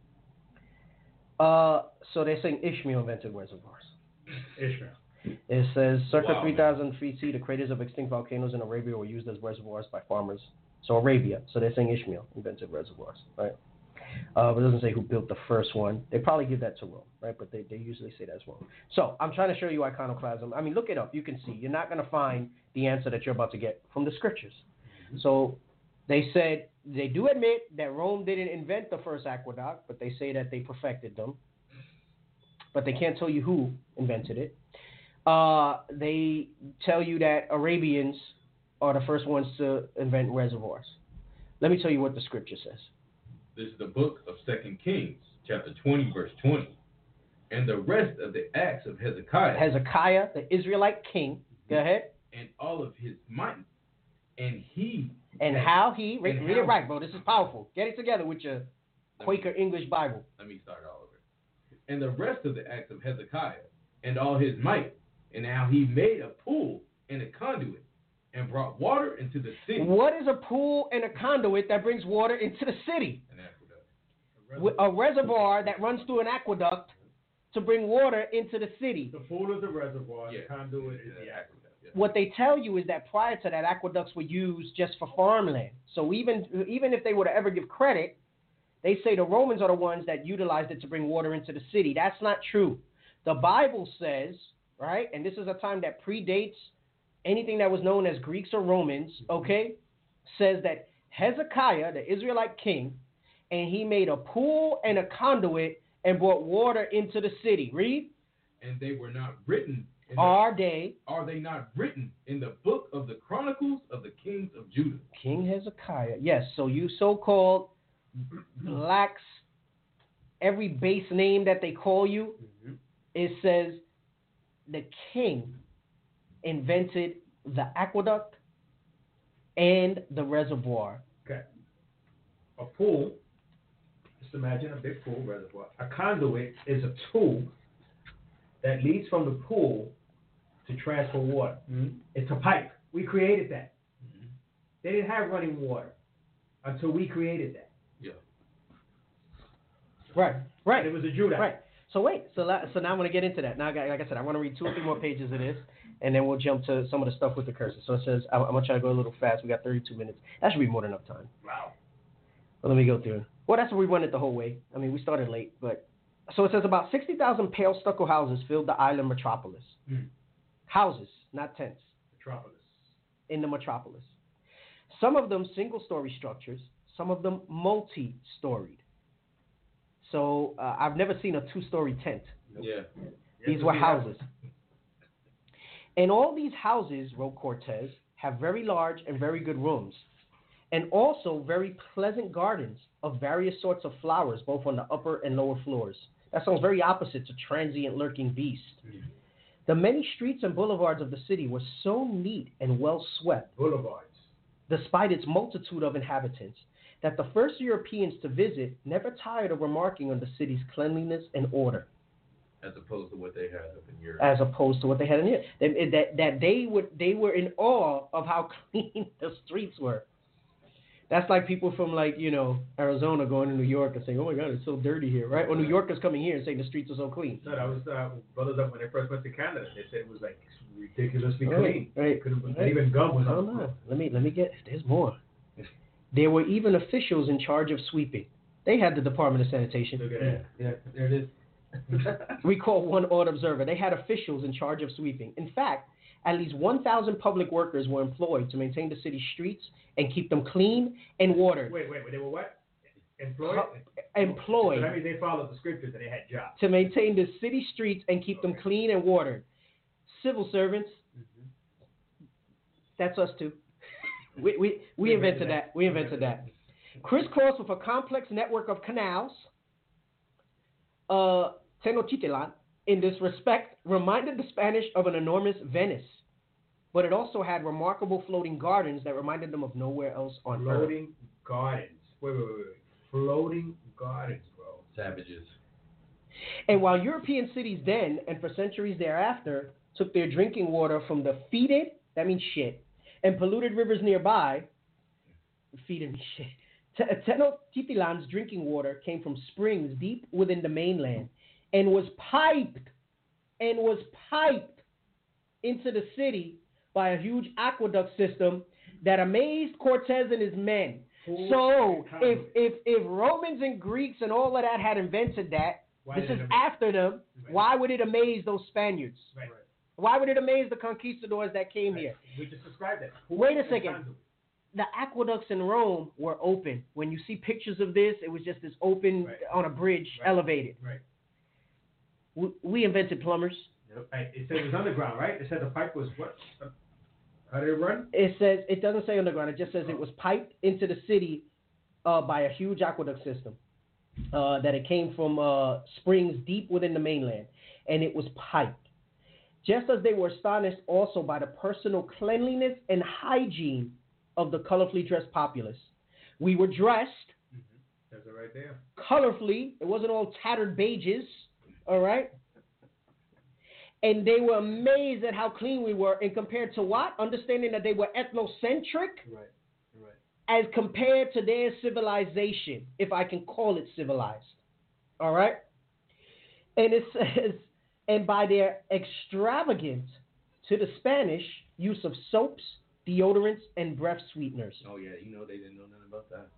[SPEAKER 2] So they're saying Ishmael invented reservoirs.
[SPEAKER 3] Ishmael.
[SPEAKER 2] It says circa
[SPEAKER 5] Wow,
[SPEAKER 2] 3000 BC, the craters of extinct volcanoes in Arabia were used as reservoirs by farmers. So Arabia. So they're saying Ishmael invented reservoirs, right? But it doesn't say who built the first one. They probably give that to Rome, right? But they usually say that's Rome. So I'm trying to show you iconoclasm. I mean, look it up. You can see. You're not going to find the answer that you're about to get from the scriptures. Mm-hmm. So they said they do admit that Rome didn't invent the first aqueduct, but they say that they perfected them. But they can't tell you who invented it. They tell you that Arabians are the first ones to invent reservoirs. Let me tell you what the scripture says.
[SPEAKER 5] This is the book of 2 Kings, chapter 20, verse 20. And the rest of the acts of Hezekiah.
[SPEAKER 2] Hezekiah, the Israelite king. Go ahead.
[SPEAKER 5] And all of his might. And he.
[SPEAKER 2] And how he. Read it right, bro. This is powerful. Get it together with your Quaker English Bible.
[SPEAKER 5] Let me start all over. And the rest of the acts of Hezekiah. And all his might. And how he made a pool and a conduit. And brought water into the city.
[SPEAKER 2] What is a pool and a conduit that brings water into the city?
[SPEAKER 5] An aqueduct.
[SPEAKER 2] A reservoir that runs through an aqueduct to bring water into the city.
[SPEAKER 3] The pool is the reservoir.
[SPEAKER 5] Yeah.
[SPEAKER 3] The conduit is the aqueduct.
[SPEAKER 5] Yeah.
[SPEAKER 2] What they tell you is that prior to that, aqueducts were used just for farmland. So even if they were to ever give credit, they say the Romans are the ones that utilized it to bring water into the city. That's not true. The Bible says, right, and this is a time that predates anything that was known as Greeks or Romans, okay, says that Hezekiah, the Israelite king, and he made a pool and a conduit and brought water into the city. Read.
[SPEAKER 5] And they were not written.
[SPEAKER 2] Are they
[SPEAKER 5] not written in the book of the Chronicles of the Kings of Judah?
[SPEAKER 2] King Hezekiah. Yes, so you so-called blacks, every base name that they call you, it says the king invented the aqueduct and the reservoir.
[SPEAKER 3] Okay. A pool, just imagine a big pool reservoir. A conduit is a tool that leads from the pool to transfer water. Mm-hmm. It's a pipe. We created that. Mm-hmm. They didn't have running water until we created that.
[SPEAKER 5] Yeah.
[SPEAKER 2] Right.
[SPEAKER 3] It was a Judah.
[SPEAKER 2] Right. So now I'm going to get into that. Now, like I said, I want to read 2 or 3 more pages of this, and then we'll jump to some of the stuff with the curses. So it says, I'm going to try to go a little fast. We got 32 minutes. That should be more than enough time.
[SPEAKER 3] Wow.
[SPEAKER 2] Well, let me go through. Well, that's where we went it the whole way. I mean, we started late, but... So it says about 60,000 pale stucco houses filled the island metropolis. Houses, not tents.
[SPEAKER 3] Metropolis.
[SPEAKER 2] In the metropolis. Some of them single-story structures, some of them multi-storied. So I've never seen a 2-story tent.
[SPEAKER 5] Yeah.
[SPEAKER 2] These were houses. And all these houses, wrote Cortez, have very large and very good rooms, and also very pleasant gardens of various sorts of flowers, both on the upper and lower floors. That sounds very opposite to transient lurking beast. Mm-hmm. The many streets and boulevards of the city were so neat and well swept,
[SPEAKER 3] boulevards,
[SPEAKER 2] despite its multitude of inhabitants, that the first Europeans to visit never tired of remarking on the city's cleanliness and order.
[SPEAKER 5] As opposed to what they had up in Europe.
[SPEAKER 2] As opposed to what they had in Europe. That they were in awe of how clean the streets were. That's like people from, like, you know, Arizona going to New York and saying, oh, my God, it's so dirty here, right? Or New Yorkers coming here and saying the streets are so clean.
[SPEAKER 3] No, that was brothers up when they first went to Canada. They said it was, like, ridiculously clean.
[SPEAKER 2] Right.
[SPEAKER 3] Even gum was
[SPEAKER 2] on. No. Let me get, there's more. There were even officials in charge of sweeping. They had the Department of Sanitation.
[SPEAKER 3] Look at that. Yeah, there it is.
[SPEAKER 2] Recall one odd observer. They had officials in charge of sweeping. In fact, at least 1,000 public workers were employed to maintain the city's streets and keep them clean and watered.
[SPEAKER 3] Wait, they were what? Employed?
[SPEAKER 2] Employed.
[SPEAKER 3] So that means they followed the scriptures and they had jobs.
[SPEAKER 2] To maintain the city streets and keep them clean and watered. Civil servants. Mm-hmm. That's us too. We invented that. We invented that. Crisscrossed with a complex network of canals, Tenochtitlan, in this respect, reminded the Spanish of an enormous Venice. But it also had remarkable floating gardens that reminded them of nowhere else on Earth.
[SPEAKER 3] Floating gardens. Wait. Floating gardens, bro.
[SPEAKER 5] Savages.
[SPEAKER 2] And while European cities then, and for centuries thereafter, took their drinking water from the fetid, that means shit, and polluted rivers nearby, fetid means shit, Tenochtitlan's drinking water came from springs deep within the mainland and was piped into the city by a huge aqueduct system that amazed Cortez and his men. So if Romans and Greeks and all of that had invented that, this is after them, why would it amaze those Spaniards?
[SPEAKER 3] Right.
[SPEAKER 2] Why would it amaze the conquistadors that came here?
[SPEAKER 4] We just described that.
[SPEAKER 2] Wait a second. The aqueducts in Rome were open. When you see pictures of this, it was just this open on a bridge, elevated.
[SPEAKER 3] Right.
[SPEAKER 2] We invented plumbers.
[SPEAKER 4] Right. It said it was underground, right? It said the pipe was what? How did it run?
[SPEAKER 2] It doesn't say underground. It just says it was piped into the city by a huge aqueduct system. That it came from springs deep within the mainland, and it was piped. Just as they were astonished also by the personal cleanliness and hygiene of the colorfully dressed populace. We were dressed
[SPEAKER 3] That's it right there.
[SPEAKER 2] colorfully. It wasn't all tattered beiges, all right? And they were amazed at how clean we were, and compared to what? Understanding that they were ethnocentric as compared to their civilization, if I can call it civilized. All right? And it says, and by their extravagant, to the Spanish, use of soaps, deodorants, and breath sweeteners.
[SPEAKER 5] Oh yeah, you know they didn't know nothing about that.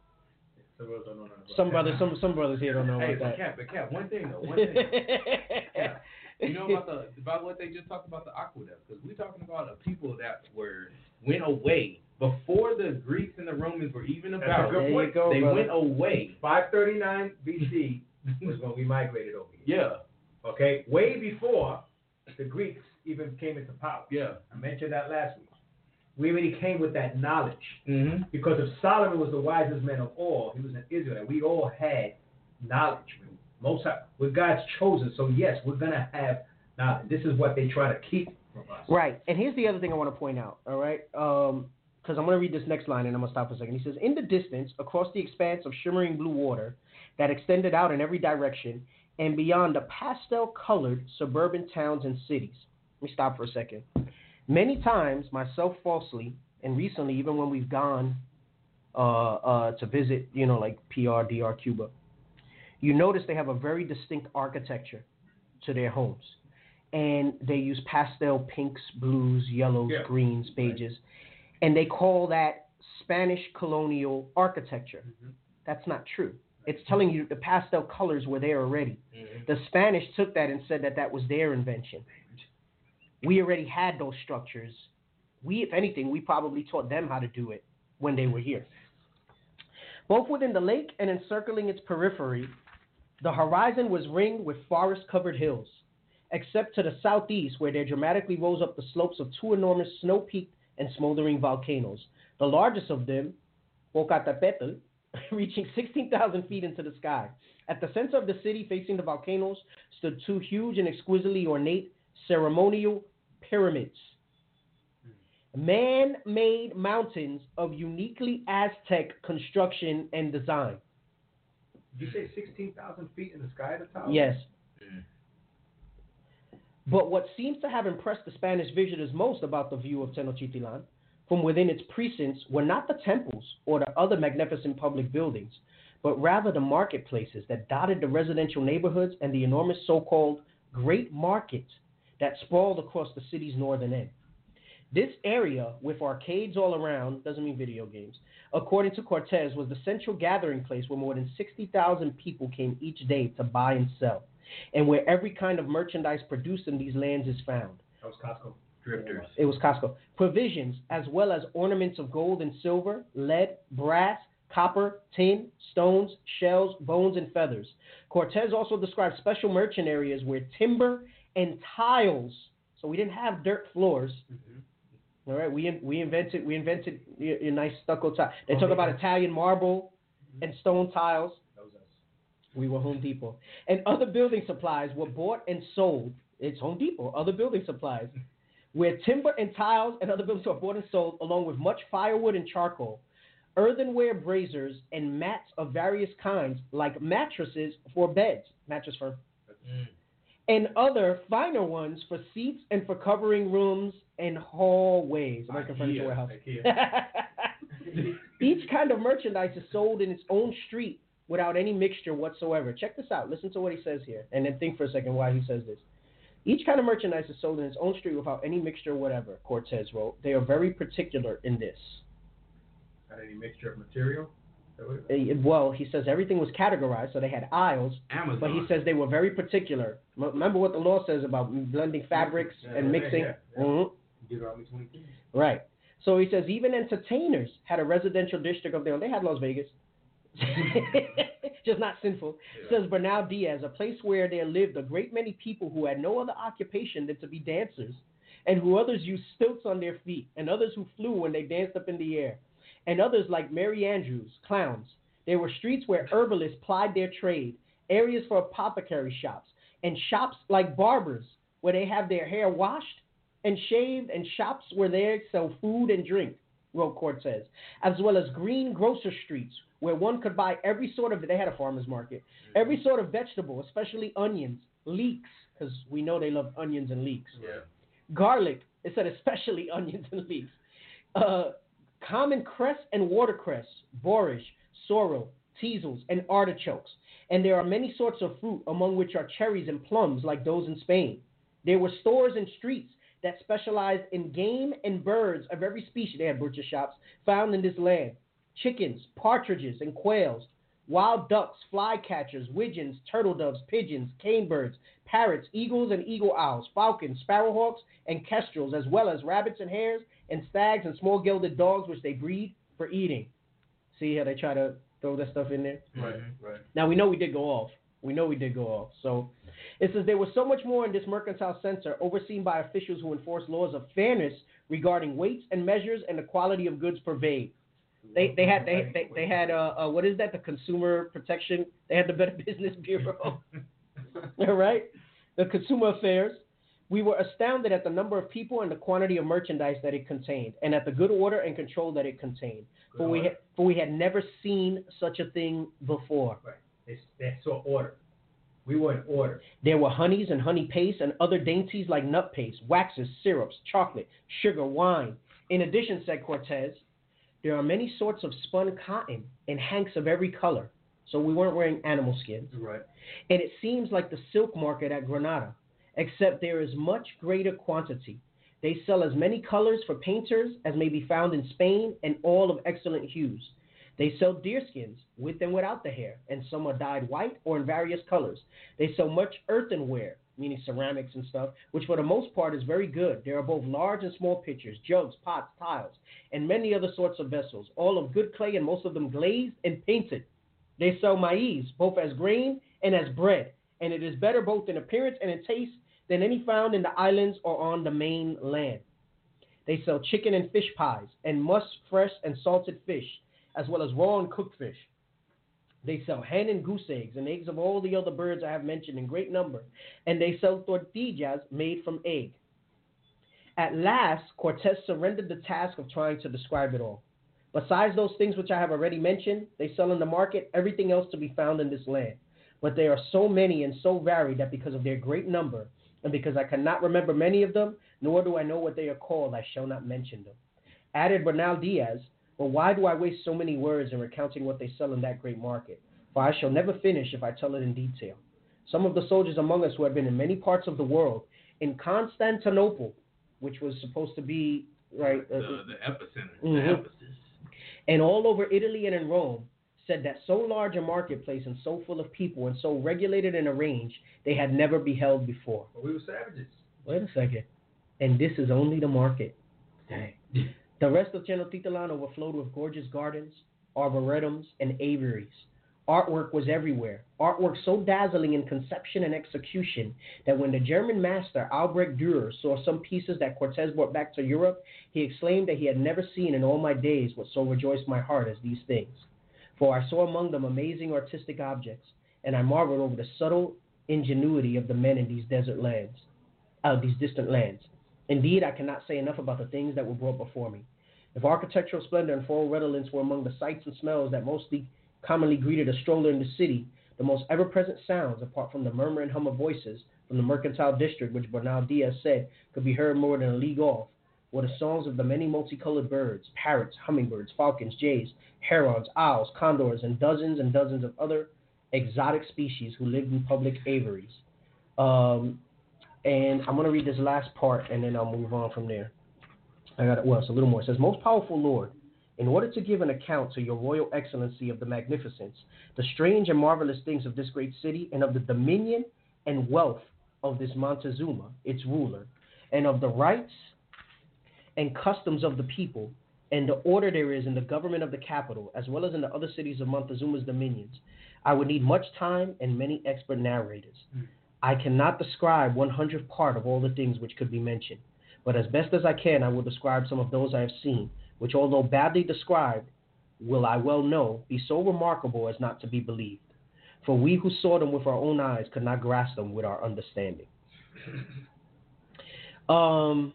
[SPEAKER 2] Some brothers here don't know about that.
[SPEAKER 5] But Cap, one thing though, Cap, you know about what they just talked about the aqueduct, because we're talking about a people that went away before the Greeks and the Romans were even about.
[SPEAKER 3] That's a good point.
[SPEAKER 5] They went away.
[SPEAKER 3] 539 BC was when we migrated over here.
[SPEAKER 5] Yeah.
[SPEAKER 3] Okay, way before the Greeks even came into power.
[SPEAKER 5] Yeah.
[SPEAKER 3] I mentioned that last week. We already came with that knowledge.
[SPEAKER 5] Mm-hmm.
[SPEAKER 3] Because if Solomon was the wisest man of all, he was an Israelite. We all had knowledge. We're God's chosen, so yes, we're going to have knowledge. This is what they try to keep from us.
[SPEAKER 2] Right, and here's the other thing I want to point out, all right? Because I'm going to read this next line, and I'm going to stop for a second. He says, in the distance, across the expanse of shimmering blue water that extended out in every direction, and beyond the pastel-colored suburban towns and cities. Let me stop for a second. Many times, myself falsely, and recently, even when we've gone to visit, like PR, DR, Cuba, you notice they have a very distinct architecture to their homes. And they use pastel pinks, blues, yellows, greens, beiges. And they call that Spanish colonial architecture. Mm-hmm. That's not true. It's telling you the pastel colors were there already. Mm-hmm. The Spanish took that and said that was their invention. We already had those structures. If anything, we probably taught them how to do it when they were here. Both within the lake and encircling its periphery, the horizon was ringed with forest-covered hills, except to the southeast, where there dramatically rose up the slopes of two enormous snow-peaked and smoldering volcanoes. The largest of them, Popocatépetl, reaching 16,000 feet into the sky. At the center of the city, facing the volcanoes, stood two huge and exquisitely ornate ceremonial pyramids. Man-made mountains of uniquely Aztec construction and design.
[SPEAKER 3] Did you say 16,000 feet in the sky at the top?
[SPEAKER 2] Yes. But what seems to have impressed the Spanish visitors most about the view of Tenochtitlan from within its precincts were not the temples or the other magnificent public buildings, but rather the marketplaces that dotted the residential neighborhoods and the enormous so-called Great Market that sprawled across the city's northern end. This area, with arcades all around, doesn't mean video games, according to Cortez, was the central gathering place where more than 60,000 people came each day to buy and sell, and where every kind of merchandise produced in these lands is found.
[SPEAKER 3] That was Costco.
[SPEAKER 5] Drifters.
[SPEAKER 2] It was Costco. Provisions, as well as ornaments of gold and silver, lead, brass, copper, tin, stones, shells, bones, and feathers. Cortez also described special merchant areas where timber and tiles, so we didn't have dirt floors. Mm-hmm. All right, we invented your nice stucco tile. They talk about Italian marble and stone tiles.
[SPEAKER 3] That was us.
[SPEAKER 2] We were Home Depot. And other building supplies were bought and sold. It's Home Depot, other building supplies, where timber and tiles and other buildings were bought and sold, along with much firewood and charcoal, earthenware braziers, and mats of various kinds, like mattresses for beds. Mattress firm. and other finer ones for seats and for covering rooms and hallways. American Furniture Warehouse. Each kind of merchandise is sold in its own street without any mixture whatsoever. Check this out. Listen to what he says here, and then think for a second why he says this. Each kind of merchandise is sold in its own street without any mixture whatever, Cortez wrote. They are very particular in this.
[SPEAKER 3] Not any mixture of material?
[SPEAKER 2] Well, he says everything was categorized, so they had aisles,
[SPEAKER 5] Amazon.
[SPEAKER 2] but he says they were very particular. Remember what the law says about blending fabrics and mixing?
[SPEAKER 3] Yeah.
[SPEAKER 2] Mm-hmm.
[SPEAKER 4] Deuteronomy 22.
[SPEAKER 2] Right. So he says even entertainers had a residential district of their own. They had Las Vegas. Just not sinful. Says Bernal Diaz, a place where there lived a great many people who had no other occupation than to be dancers, and who others used stilts on their feet, and others who flew when they danced up in the air, and others like Mary Andrews, clowns. There were streets where herbalists plied their trade, areas for apothecary shops, and shops like barbers where they have their hair washed and shaved, and shops where they sell food and drink, wrote Cortez, as well as green grocer streets where one could buy every sort of, they had a farmer's market, every sort of vegetable, especially onions, leeks, because we know they love onions and leeks.
[SPEAKER 3] Yeah.
[SPEAKER 2] Garlic, it said especially onions and leeks. Common cress and watercress, borage, sorrel, teasels, and artichokes. And there are many sorts of fruit, among which are cherries and plums like those in Spain. There were stores and streets that specialized in game and birds of every species. They had butcher shops found in this land. Chickens, partridges, and quails, wild ducks, flycatchers, widgeons, turtle doves, pigeons, canebirds, parrots, eagles and eagle owls, falcons, sparrowhawks, and kestrels, as well as rabbits and hares, and stags and small gelded dogs, which they breed for eating. See how they try to throw that stuff in there?
[SPEAKER 3] Right.
[SPEAKER 2] Now, we know we did go off. So it says there was so much more in this mercantile center, overseen by officials who enforce laws of fairness regarding weights and measures and the quality of goods purveyed. They had what is that? The Consumer Protection. They had the Better Business Bureau. All right, the Consumer Affairs. We were astounded at the number of people and the quantity of merchandise that it contained, and at the good order and control that it contained. For we had never seen such a thing before.
[SPEAKER 3] Right. They saw order. We were in order.
[SPEAKER 2] There were honeys and honey paste and other dainties like nut paste, waxes, syrups, chocolate, sugar, wine. In addition, said Cortez, there are many sorts of spun cotton and hanks of every color. So we weren't wearing animal skins.
[SPEAKER 3] Right.
[SPEAKER 2] And it seems like the silk market at Granada, except there is much greater quantity. They sell as many colors for painters as may be found in Spain, and all of excellent hues. They sell deerskins with and without the hair, and some are dyed white or in various colors. They sell much earthenware, meaning ceramics and stuff, which for the most part is very good. There are both large and small pitchers, jugs, pots, tiles, and many other sorts of vessels, all of good clay and most of them glazed and painted. They sell maize, both as grain and as bread, and it is better both in appearance and in taste than any found in the islands or on the mainland. They sell chicken and fish pies, and musk, fresh and salted fish, as well as raw and cooked fish. They sell hen and goose eggs and eggs of all the other birds I have mentioned in great number, and they sell tortillas made from egg. At last, Cortez surrendered the task of trying to describe it all. Besides those things which I have already mentioned, they sell in the market everything else to be found in this land. But they are so many and so varied that because of their great number, and because I cannot remember many of them, nor do I know what they are called, I shall not mention them. Added Bernal Diaz, but why do I waste so many words in recounting what they sell in that great market? For I shall never finish if I tell it in detail. Some of the soldiers among us who have been in many parts of the world, in Constantinople, which was supposed to be
[SPEAKER 5] the epicenter,
[SPEAKER 2] mm-hmm.
[SPEAKER 5] the emphasis,
[SPEAKER 2] and all over Italy and in Rome, said that so large a marketplace and so full of people and so regulated and arranged, they had never beheld before.
[SPEAKER 3] But we were savages.
[SPEAKER 2] Wait a second. And this is only the market. Dang. The rest of Tenochtitlan overflowed with gorgeous gardens, arboretums, and aviaries. Artwork was everywhere. Artwork so dazzling in conception and execution that when the German master Albrecht Dürer saw some pieces that Cortez brought back to Europe, he exclaimed that he had never seen in all my days what so rejoiced my heart as these things. For I saw among them amazing artistic objects, and I marveled over the subtle ingenuity of the men in these distant lands. Indeed, I cannot say enough about the things that were brought before me. If architectural splendor and floral redolence were among the sights and smells that commonly greeted a stroller in the city, The most ever-present sounds, apart from the murmur and hum of voices from the mercantile district, which Bernal Diaz said could be heard more than a league off, were the songs of the many multicolored birds, parrots, hummingbirds, falcons, jays, herons, owls, condors, and dozens of other exotic species who lived in public aviaries. And I'm going to read this last part, and then I'll move on from there. It's a little more. It says, Most powerful Lord, in order to give an account to your royal excellency of the magnificence, the strange and marvelous things of this great city, and of the dominion and wealth of this Montezuma, its ruler, and of the rights and customs of the people, and the order there is in the government of the capital, as well as in the other cities of Montezuma's dominions, I would need much time and many expert narrators. I cannot describe 100th part of all the things which could be mentioned, but as best as I can, I will describe some of those I have seen, which, although badly described, will, I well know, be so remarkable as not to be believed. For we who saw them with our own eyes could not grasp them with our understanding. I'm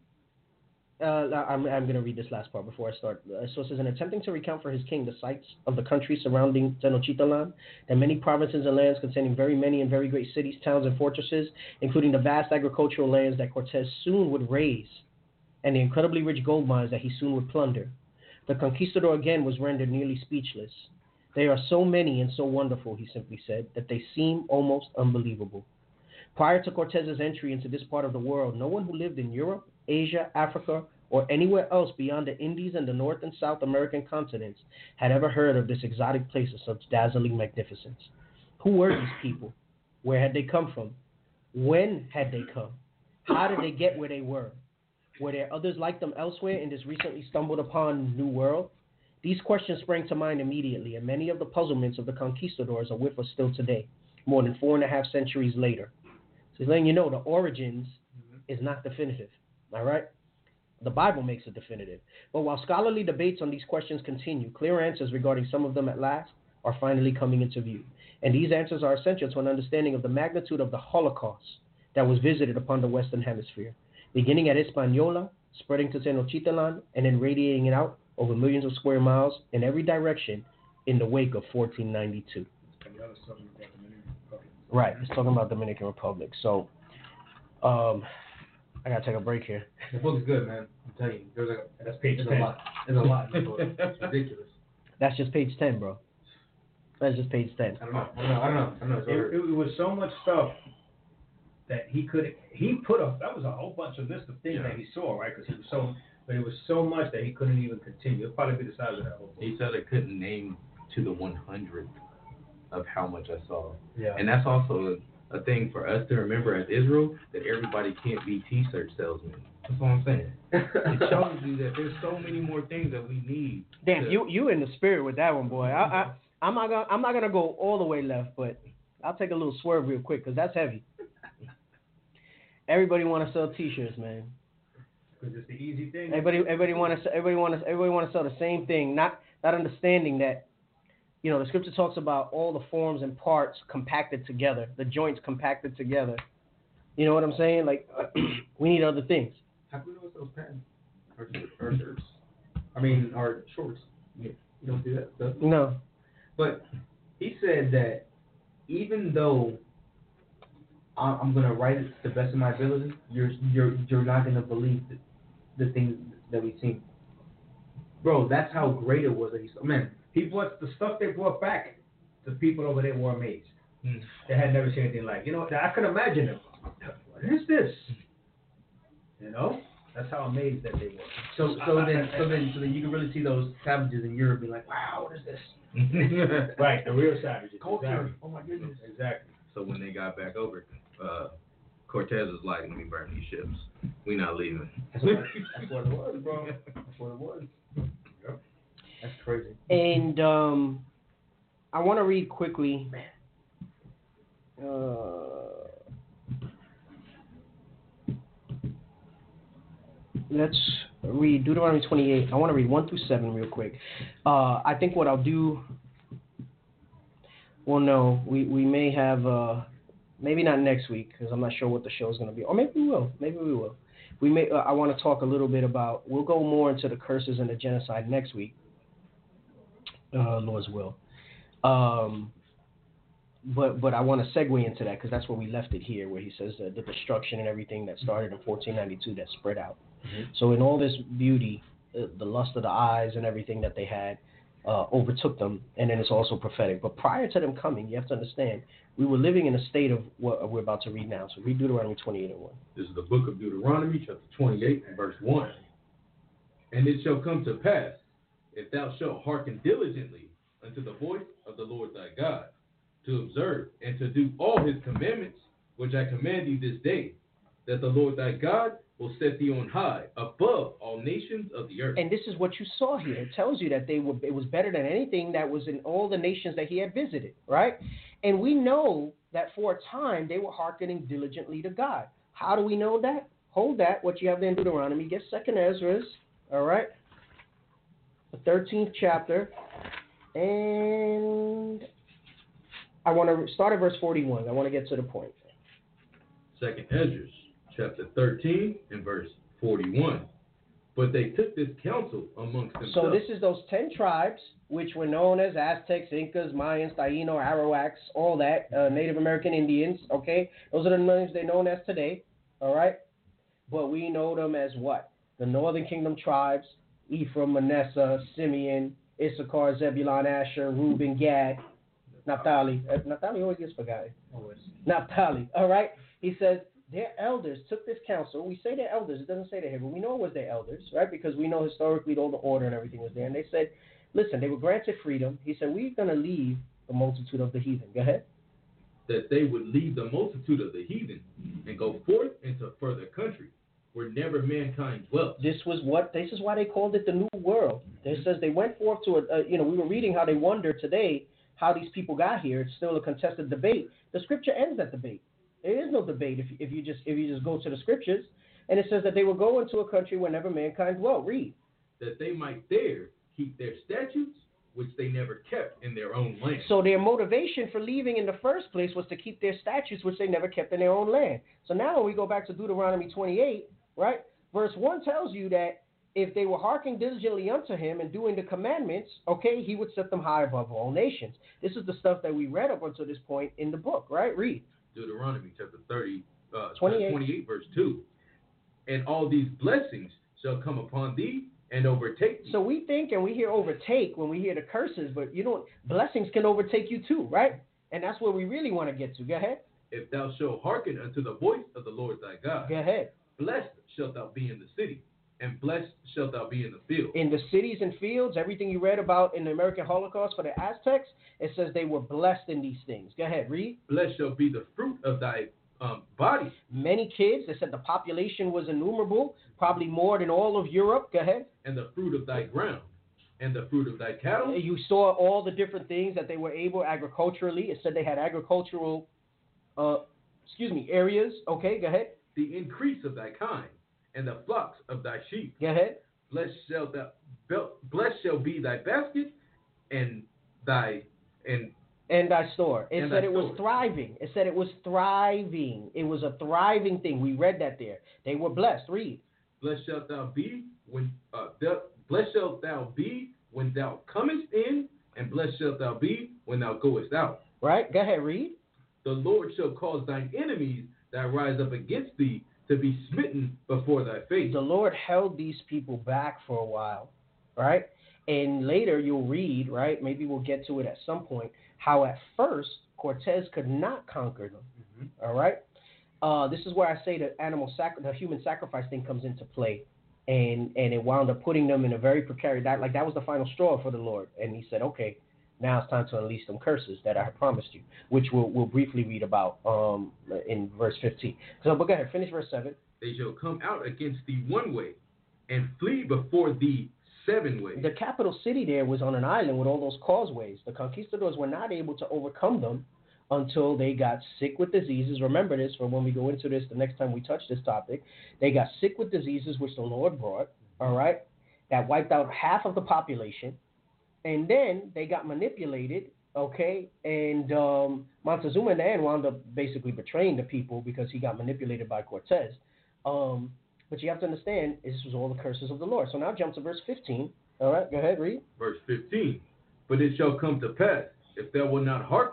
[SPEAKER 2] going to read this last part before I start. So it says, in attempting to recount for his king the sites of the country surrounding Tenochtitlan, and many provinces and lands containing very many and very great cities, towns, and fortresses, including the vast agricultural lands that Cortez soon would raise, and the incredibly rich gold mines that he soon would plunder, the conquistador again was rendered nearly speechless. They are so many and so wonderful, he simply said, that they seem almost unbelievable. Prior to Cortez's entry into this part of the world, no one who lived in Europe, Asia, Africa, or anywhere else beyond the Indies and the North and South American continents had ever heard of this exotic place of such dazzling magnificence. Who were these people? Where had they come from? When had they come? How did they get where they were? Were there others like them elsewhere in this recently stumbled upon new world? These questions sprang to mind immediately, and many of the puzzlements of the conquistadors are with us still today, more than 4.5 centuries later. So he's letting you know the origins is not definitive, all right? The Bible makes it definitive. But while scholarly debates on these questions continue, clear answers regarding some of them at last are finally coming into view. And these answers are essential to an understanding of the magnitude of the Holocaust that was visited upon the Western Hemisphere, beginning at Hispaniola, spreading to Tenochtitlan, and then radiating it out over millions of square miles in every direction in the wake of 1492. Right, it's talking about Dominican Republic. So, I gotta take a break here.
[SPEAKER 4] The book's good, man. I'm telling you,
[SPEAKER 3] That's page 10.
[SPEAKER 4] There's a lot in the book. It's ridiculous.
[SPEAKER 2] That's just page 10, bro. That's just page 10.
[SPEAKER 4] I don't know.
[SPEAKER 3] It was so much stuff that he put up. That was a whole bunch of list of things that he saw, right? Because it was so much that he couldn't even continue. It'll probably be the size of that whole book.
[SPEAKER 5] He said I couldn't name to the 100th of how much I saw.
[SPEAKER 3] Yeah.
[SPEAKER 5] And that's also a thing for us to remember as Israel, that everybody can't be T-shirt salesmen. That's what I'm saying. It shows you that there's so many more things that we need.
[SPEAKER 2] Damn, you in the spirit with that one, boy. I'm not gonna go all the way left, but I'll take a little swerve real quick because that's heavy. Everybody want to sell T-shirts, man.
[SPEAKER 3] Because it's the easy thing.
[SPEAKER 2] Everybody want to sell the same thing, not understanding that, you know, the scripture talks about all the forms and parts compacted together, the joints compacted together. You know what I'm saying? Like, we need other things.
[SPEAKER 4] How can we know what those pants or shirts? I mean, or shorts. You don't do that stuff.
[SPEAKER 2] No.
[SPEAKER 4] But he said that even though I'm gonna write it to the best of my ability, you're not gonna believe the things that we've seen. Bro, that's how great it was that he saw. Man,
[SPEAKER 3] He brought the stuff they brought back. The people over there were amazed. They had never seen anything like. You know, I can imagine it. What is this? You know, that's how amazed that they were.
[SPEAKER 4] So then you can really see those savages in Europe be like, wow, what is this?
[SPEAKER 3] Right, the real savages.
[SPEAKER 4] Culture.
[SPEAKER 3] Exactly.
[SPEAKER 4] Oh my goodness.
[SPEAKER 3] Exactly.
[SPEAKER 5] So when they got back over, Cortez was like, let me burn these ships. We not leaving.
[SPEAKER 4] That's what it was, bro. That's what it was. Yep. That's crazy.
[SPEAKER 2] And I want to read quickly. Let's read Deuteronomy 28. I want to read 1 through 7 real quick. I think what I'll do. Well, no, we may have maybe not next week because I'm not sure what the show is going to be, or maybe we will. We may. I want to talk a little bit about. We'll go more into the curses and the genocide next week. Lord's will. But I want to segue into that because that's where we left it here, where he says the destruction and everything that started in 1492 that spread out.
[SPEAKER 4] Mm-hmm.
[SPEAKER 2] So in all this beauty, the lust of the eyes and everything that they had overtook them, and then it's also prophetic. But prior to them coming, you have to understand, we were living in a state of what we're about to read now. So read Deuteronomy 28 and 1.
[SPEAKER 5] This is the book of Deuteronomy, chapter 28, and verse 1. And it shall come to pass, if thou shalt hearken diligently unto the voice of the Lord thy God, to observe and to do all his commandments, which I command thee this day, that the Lord thy God will set thee on high above all nations of the earth.
[SPEAKER 2] And this is what you saw here. It tells you that it was better than anything that was in all the nations that he had visited, right? And we know that for a time they were hearkening diligently to God. How do we know that? Hold that, what you have there in Deuteronomy. Get 2nd Ezra, all right? The 13th chapter. And I want to start at verse 41. I want to get to the point.
[SPEAKER 5] 2nd Ezra, chapter 13, and verse 41. But they took this counsel amongst themselves.
[SPEAKER 2] So this is those 10 tribes, which were known as Aztecs, Incas, Mayans, Taíno, Arawaks, all that, Native American Indians, okay? Those are the names they're known as today, all right? But we know them as what? The Northern Kingdom tribes, Ephraim, Manasseh, Simeon, Issachar, Zebulun, Asher, Reuben, Gad, Naphtali. Naphtali always gets forgotten.
[SPEAKER 4] Always.
[SPEAKER 2] Naphtali, all right? He says, their elders took this counsel. We say their elders. It doesn't say they're here, but we know it was their elders, right? Because we know historically all the order and everything was there. And they said, listen, they were granted freedom. He said, we're going to leave the multitude of the heathen. Go ahead.
[SPEAKER 5] That they would leave the multitude of the heathen and go forth into further country where never mankind dwelt.
[SPEAKER 2] This is why they called it the New World. It says they went forth to we were reading how they wonder today how these people got here. It's still a contested debate. The scripture ends that debate. There is no debate if you just go to the scriptures, and it says that they will go into a country where never mankind dwelt. Read.
[SPEAKER 5] That they might there keep their statutes, which they never kept in their own land.
[SPEAKER 2] So their motivation for leaving in the first place was to keep their statutes, which they never kept in their own land. So now when we go back to Deuteronomy 28, right, verse 1 tells you that if they were hearkening diligently unto him and doing the commandments, okay, he would set them high above all nations. This is the stuff that we read up until this point in the book, right? Read.
[SPEAKER 5] Deuteronomy chapter
[SPEAKER 2] 28.
[SPEAKER 5] 28, verse 2. And all these blessings shall come upon thee and overtake thee.
[SPEAKER 2] So we think and we hear overtake when we hear the curses, but blessings can overtake you too, right? And that's where we really want to get to. Go ahead.
[SPEAKER 5] If thou shalt hearken unto the voice of the Lord thy God,
[SPEAKER 2] Go ahead.
[SPEAKER 5] blessed shalt thou be in the city, and blessed shalt thou be in the field.
[SPEAKER 2] In the cities and fields, everything you read about in the American Holocaust for the Aztecs, it says they were blessed in these things. Go ahead, read.
[SPEAKER 5] Blessed shall be the fruit of thy body.
[SPEAKER 2] Many kids, they said the population was innumerable, probably more than all of Europe. Go ahead.
[SPEAKER 5] And the fruit of thy ground, and the fruit of thy cattle.
[SPEAKER 2] You saw all the different things that they were able agriculturally. It said they had agricultural, areas. Okay, go ahead.
[SPEAKER 5] The increase of thy kind, and the flocks of thy sheep.
[SPEAKER 2] Go ahead.
[SPEAKER 5] Blessed shall be thy basket, and thy
[SPEAKER 2] store. It said it was thriving. It said it was thriving. It was a thriving thing. We read that there. They were blessed. Read.
[SPEAKER 5] Blessed shalt thou be when thou comest in, and blessed shalt thou be when thou goest out.
[SPEAKER 2] Right. Go ahead. Read.
[SPEAKER 5] The Lord shall cause thine enemies that rise up against thee to be smitten before thy face.
[SPEAKER 2] The Lord held these people back for a while, right? And later you'll read, right? Maybe we'll get to it at some point, how at first Cortez could not conquer them. Mm-hmm. All right? This is where I say the human sacrifice thing comes into play. And it wound up putting them in a very precarious, that was the final straw for the Lord. And he said, okay, now it's time to unleash some curses that I have promised you, which we'll briefly read about in verse 15. So, but go ahead, finish verse 7.
[SPEAKER 5] They shall come out against thee one way, and flee before thee 7 ways.
[SPEAKER 2] The capital city there was on an island with all those causeways. The conquistadors were not able to overcome them until they got sick with diseases. Remember this for when we go into this the next time we touch this topic. They got sick with diseases, which the Lord brought, all right? That wiped out half of the population. And then they got manipulated, okay? And Montezuma in the end wound up basically betraying the people because he got manipulated by Cortez. But you have to understand, this was all the curses of the Lord. So now jump to verse 15. All right, go ahead, read.
[SPEAKER 5] Verse 15. But it shall come to pass, if thou wilt not hearken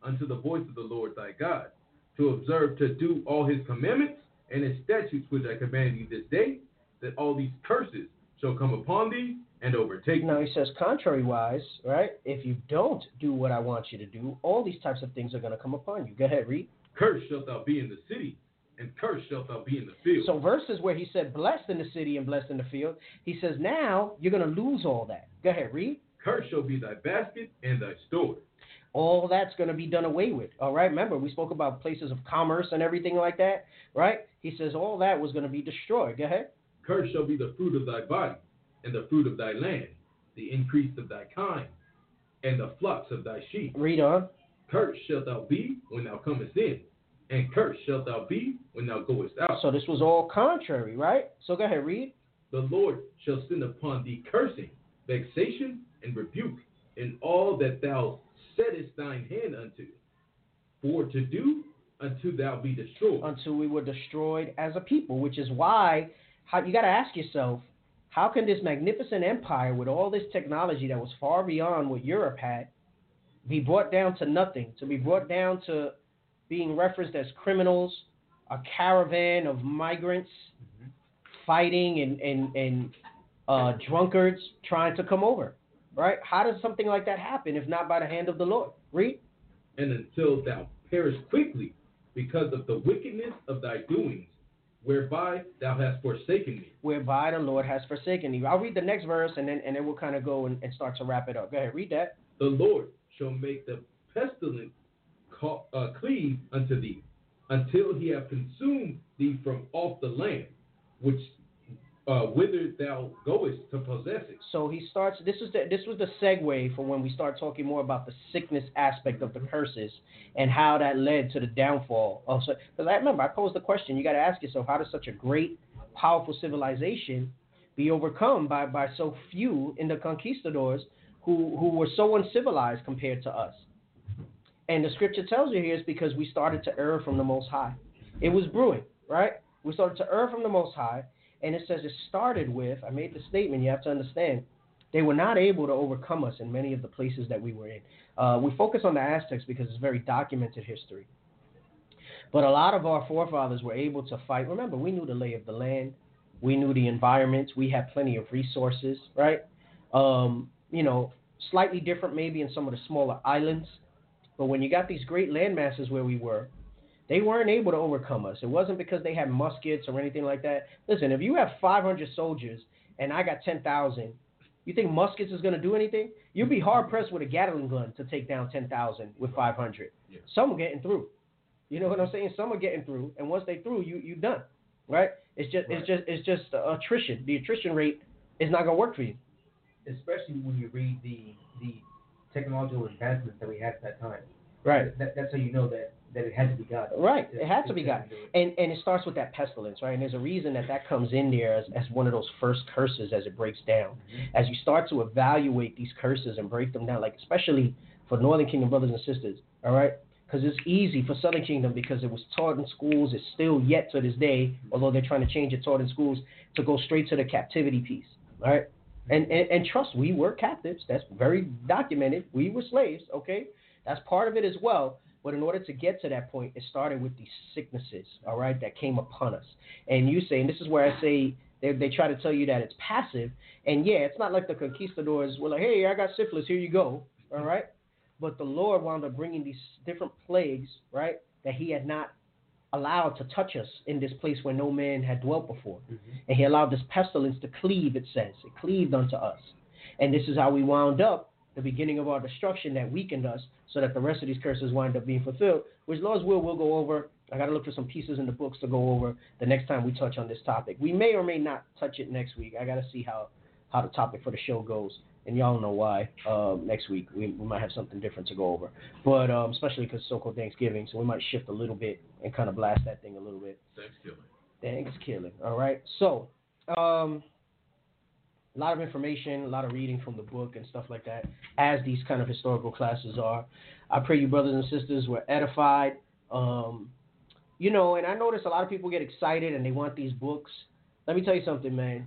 [SPEAKER 5] unto the voice of the Lord thy God, to observe to do all his commandments and his statutes which I command thee this day, that all these curses shall come upon thee and overtake thee.
[SPEAKER 2] Now he says, contrary-wise, right? If you don't do what I want you to do, all these types of things are going to come upon you. Go ahead, read.
[SPEAKER 5] Cursed shalt thou be in the city, and cursed shalt thou be in the field.
[SPEAKER 2] So verses where he said blessed in the city and blessed in the field, he says now you're going to lose all that. Go ahead, read.
[SPEAKER 5] Cursed shall be thy basket and thy store.
[SPEAKER 2] All that's going to be done away with. All right, remember we spoke about places of commerce and everything like that, right? He says all that was going to be destroyed. Go ahead.
[SPEAKER 5] Cursed shall be the fruit of thy body, and the fruit of thy land, the increase of thy kind, and the flocks of thy sheep.
[SPEAKER 2] Read on.
[SPEAKER 5] Cursed shalt thou be when thou comest in, and cursed shalt thou be when thou goest out.
[SPEAKER 2] So this was all contrary, right? So go ahead, read.
[SPEAKER 5] The Lord shall send upon thee cursing, vexation, and rebuke in all that thou settest thine hand unto, for to do until thou be destroyed.
[SPEAKER 2] Until we were destroyed as a people, which is why you got to ask yourself, how can this magnificent empire with all this technology that was far beyond what Europe had be brought down to nothing, to be brought down to being referenced as criminals, a caravan of migrants fighting and drunkards trying to come over, right? How does something like that happen if not by the hand of the Lord? Read.
[SPEAKER 5] And until thou perish quickly because of the wickedness of thy doings, whereby thou hast forsaken me.
[SPEAKER 2] Whereby the Lord has forsaken thee. I'll read the next verse and then we'll kind of go and start to wrap it up. Go ahead, read that.
[SPEAKER 5] The Lord shall make the pestilence cleave unto thee, until he have consumed thee from off the land, which whither thou goest to possess it.
[SPEAKER 2] So he starts. This was the segue for when we start talking more about the sickness aspect of the curses and how that led to the downfall of. Because I remember I posed the question. You got to ask yourself, how does such a great, powerful civilization be overcome by so few in the conquistadors who were so uncivilized compared to us? And the scripture tells you here is because we started to err from the Most High. It was brewing, right? We started to err from the Most High. And it says it started with, I made the statement, you have to understand, they were not able to overcome us in many of the places that we were in. We focus on the Aztecs because it's very documented history. But a lot of our forefathers were able to fight. Remember, we knew the lay of the land. We knew the environment. We had plenty of resources, right? Slightly different maybe in some of the smaller islands. But when you got these great land masses where we were, they weren't able to overcome us. It wasn't because they had muskets or anything like that. Listen, if you have 500 soldiers and I got 10,000, you think muskets is going to do anything? You'll be hard-pressed with a Gatling gun to take down 10,000 with 500. Yeah. Some are getting through. You know what I'm saying? Some are getting through, and once they through, you done, right? It's just attrition. The attrition rate is not going to work for you.
[SPEAKER 4] Especially when you read the technological advancements that we had at that time.
[SPEAKER 2] Right.
[SPEAKER 4] That's how you know that it had to be God.
[SPEAKER 2] Right. It had to be God. And it starts with that pestilence, right? And there's a reason that comes in there as one of those first curses as it breaks down. Mm-hmm. As you start to evaluate these curses and break them down, like especially for Northern Kingdom brothers and sisters, all right? Because it's easy for Southern Kingdom because it was taught in schools. It's still yet to this day, although they're trying to change it, taught in schools, to go straight to the captivity piece, all right? And trust, we were captives. That's very documented. We were slaves, okay? That's part of it as well. But in order to get to that point, it started with these sicknesses, all right, that came upon us. And you say, and this is where I say they try to tell you that it's passive. And, yeah, it's not like the conquistadors were like, hey, I got syphilis, here you go, all right? But the Lord wound up bringing these different plagues, right, that he had not allowed to touch us in this place where no man had dwelt before. Mm-hmm. And he allowed this pestilence to cleave, it says. It cleaved unto us. And this is how we wound up the beginning of our destruction that weakened us so that the rest of these curses wind up being fulfilled, which Lord's will we'll go over. I got to look for some pieces in the books to go over the next time we touch on this topic. We may or may not touch it next week. I got to see how the topic for the show goes. And y'all know why next week we might have something different to go over. But especially because it's so-called Thanksgiving, so we might shift a little bit and kind of blast that thing a little bit. Thanksgiving. All right. So a lot of information, a lot of reading from the book and stuff like that, as these kind of historical classes are. I pray you brothers and sisters were edified. And I notice a lot of people get excited and they want these books. Let me tell you something, man.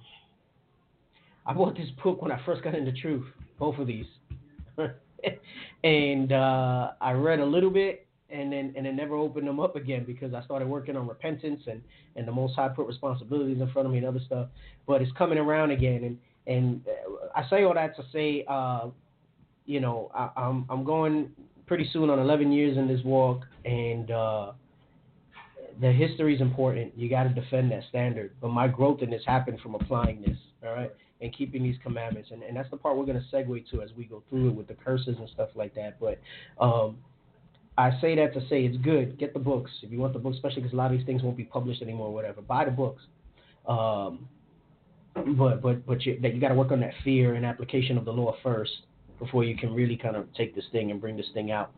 [SPEAKER 2] I bought this book when I first got into truth, both of these. And I read a little bit and then never opened them up again because I started working on repentance and the Most High put responsibilities in front of me and other stuff. But it's coming around again, and I say all that to say, you know, I'm going pretty soon on 11 years in this walk, and the history is important. You got to defend that standard. But my growth in this happened from applying this, all right, and keeping these commandments. And that's the part we're going to segue to as we go through it with the curses and stuff like that. But I say that to say it's good. Get the books. If you want the books, especially because a lot of these things won't be published anymore or whatever, buy the books. But you got to work on that fear and application of the law first before you can really kind of take this thing and bring this thing out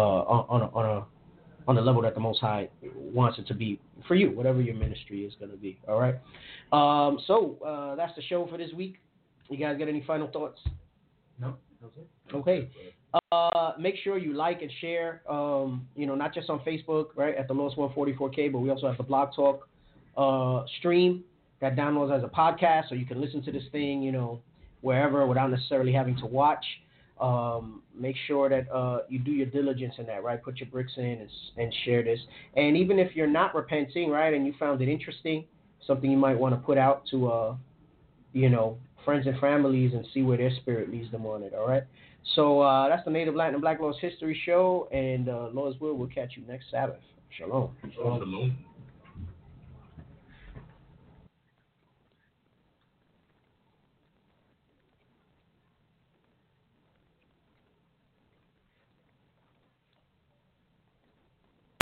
[SPEAKER 2] on the level that the Most High wants it to be for you, whatever your ministry is going to be. All right. So that's the show for this week. You guys got any final thoughts?
[SPEAKER 4] No, that's it.
[SPEAKER 2] Okay. Make sure you like and share, you know, not just on Facebook, right, at the Lost 144K, but we also have the Blog Talk stream that downloads as a podcast, so you can listen to this thing, you know, wherever without necessarily having to watch. Make sure that you do your diligence in that, right? Put your bricks in and share this. And even if you're not repenting, right, and you found it interesting, something you might want to put out to, you know, friends and families and see where their spirit leads them on it, all right? So that's the Native Latin and Black Laws History Show, and Lord's will, we'll catch you next Sabbath. Shalom.
[SPEAKER 5] Shalom.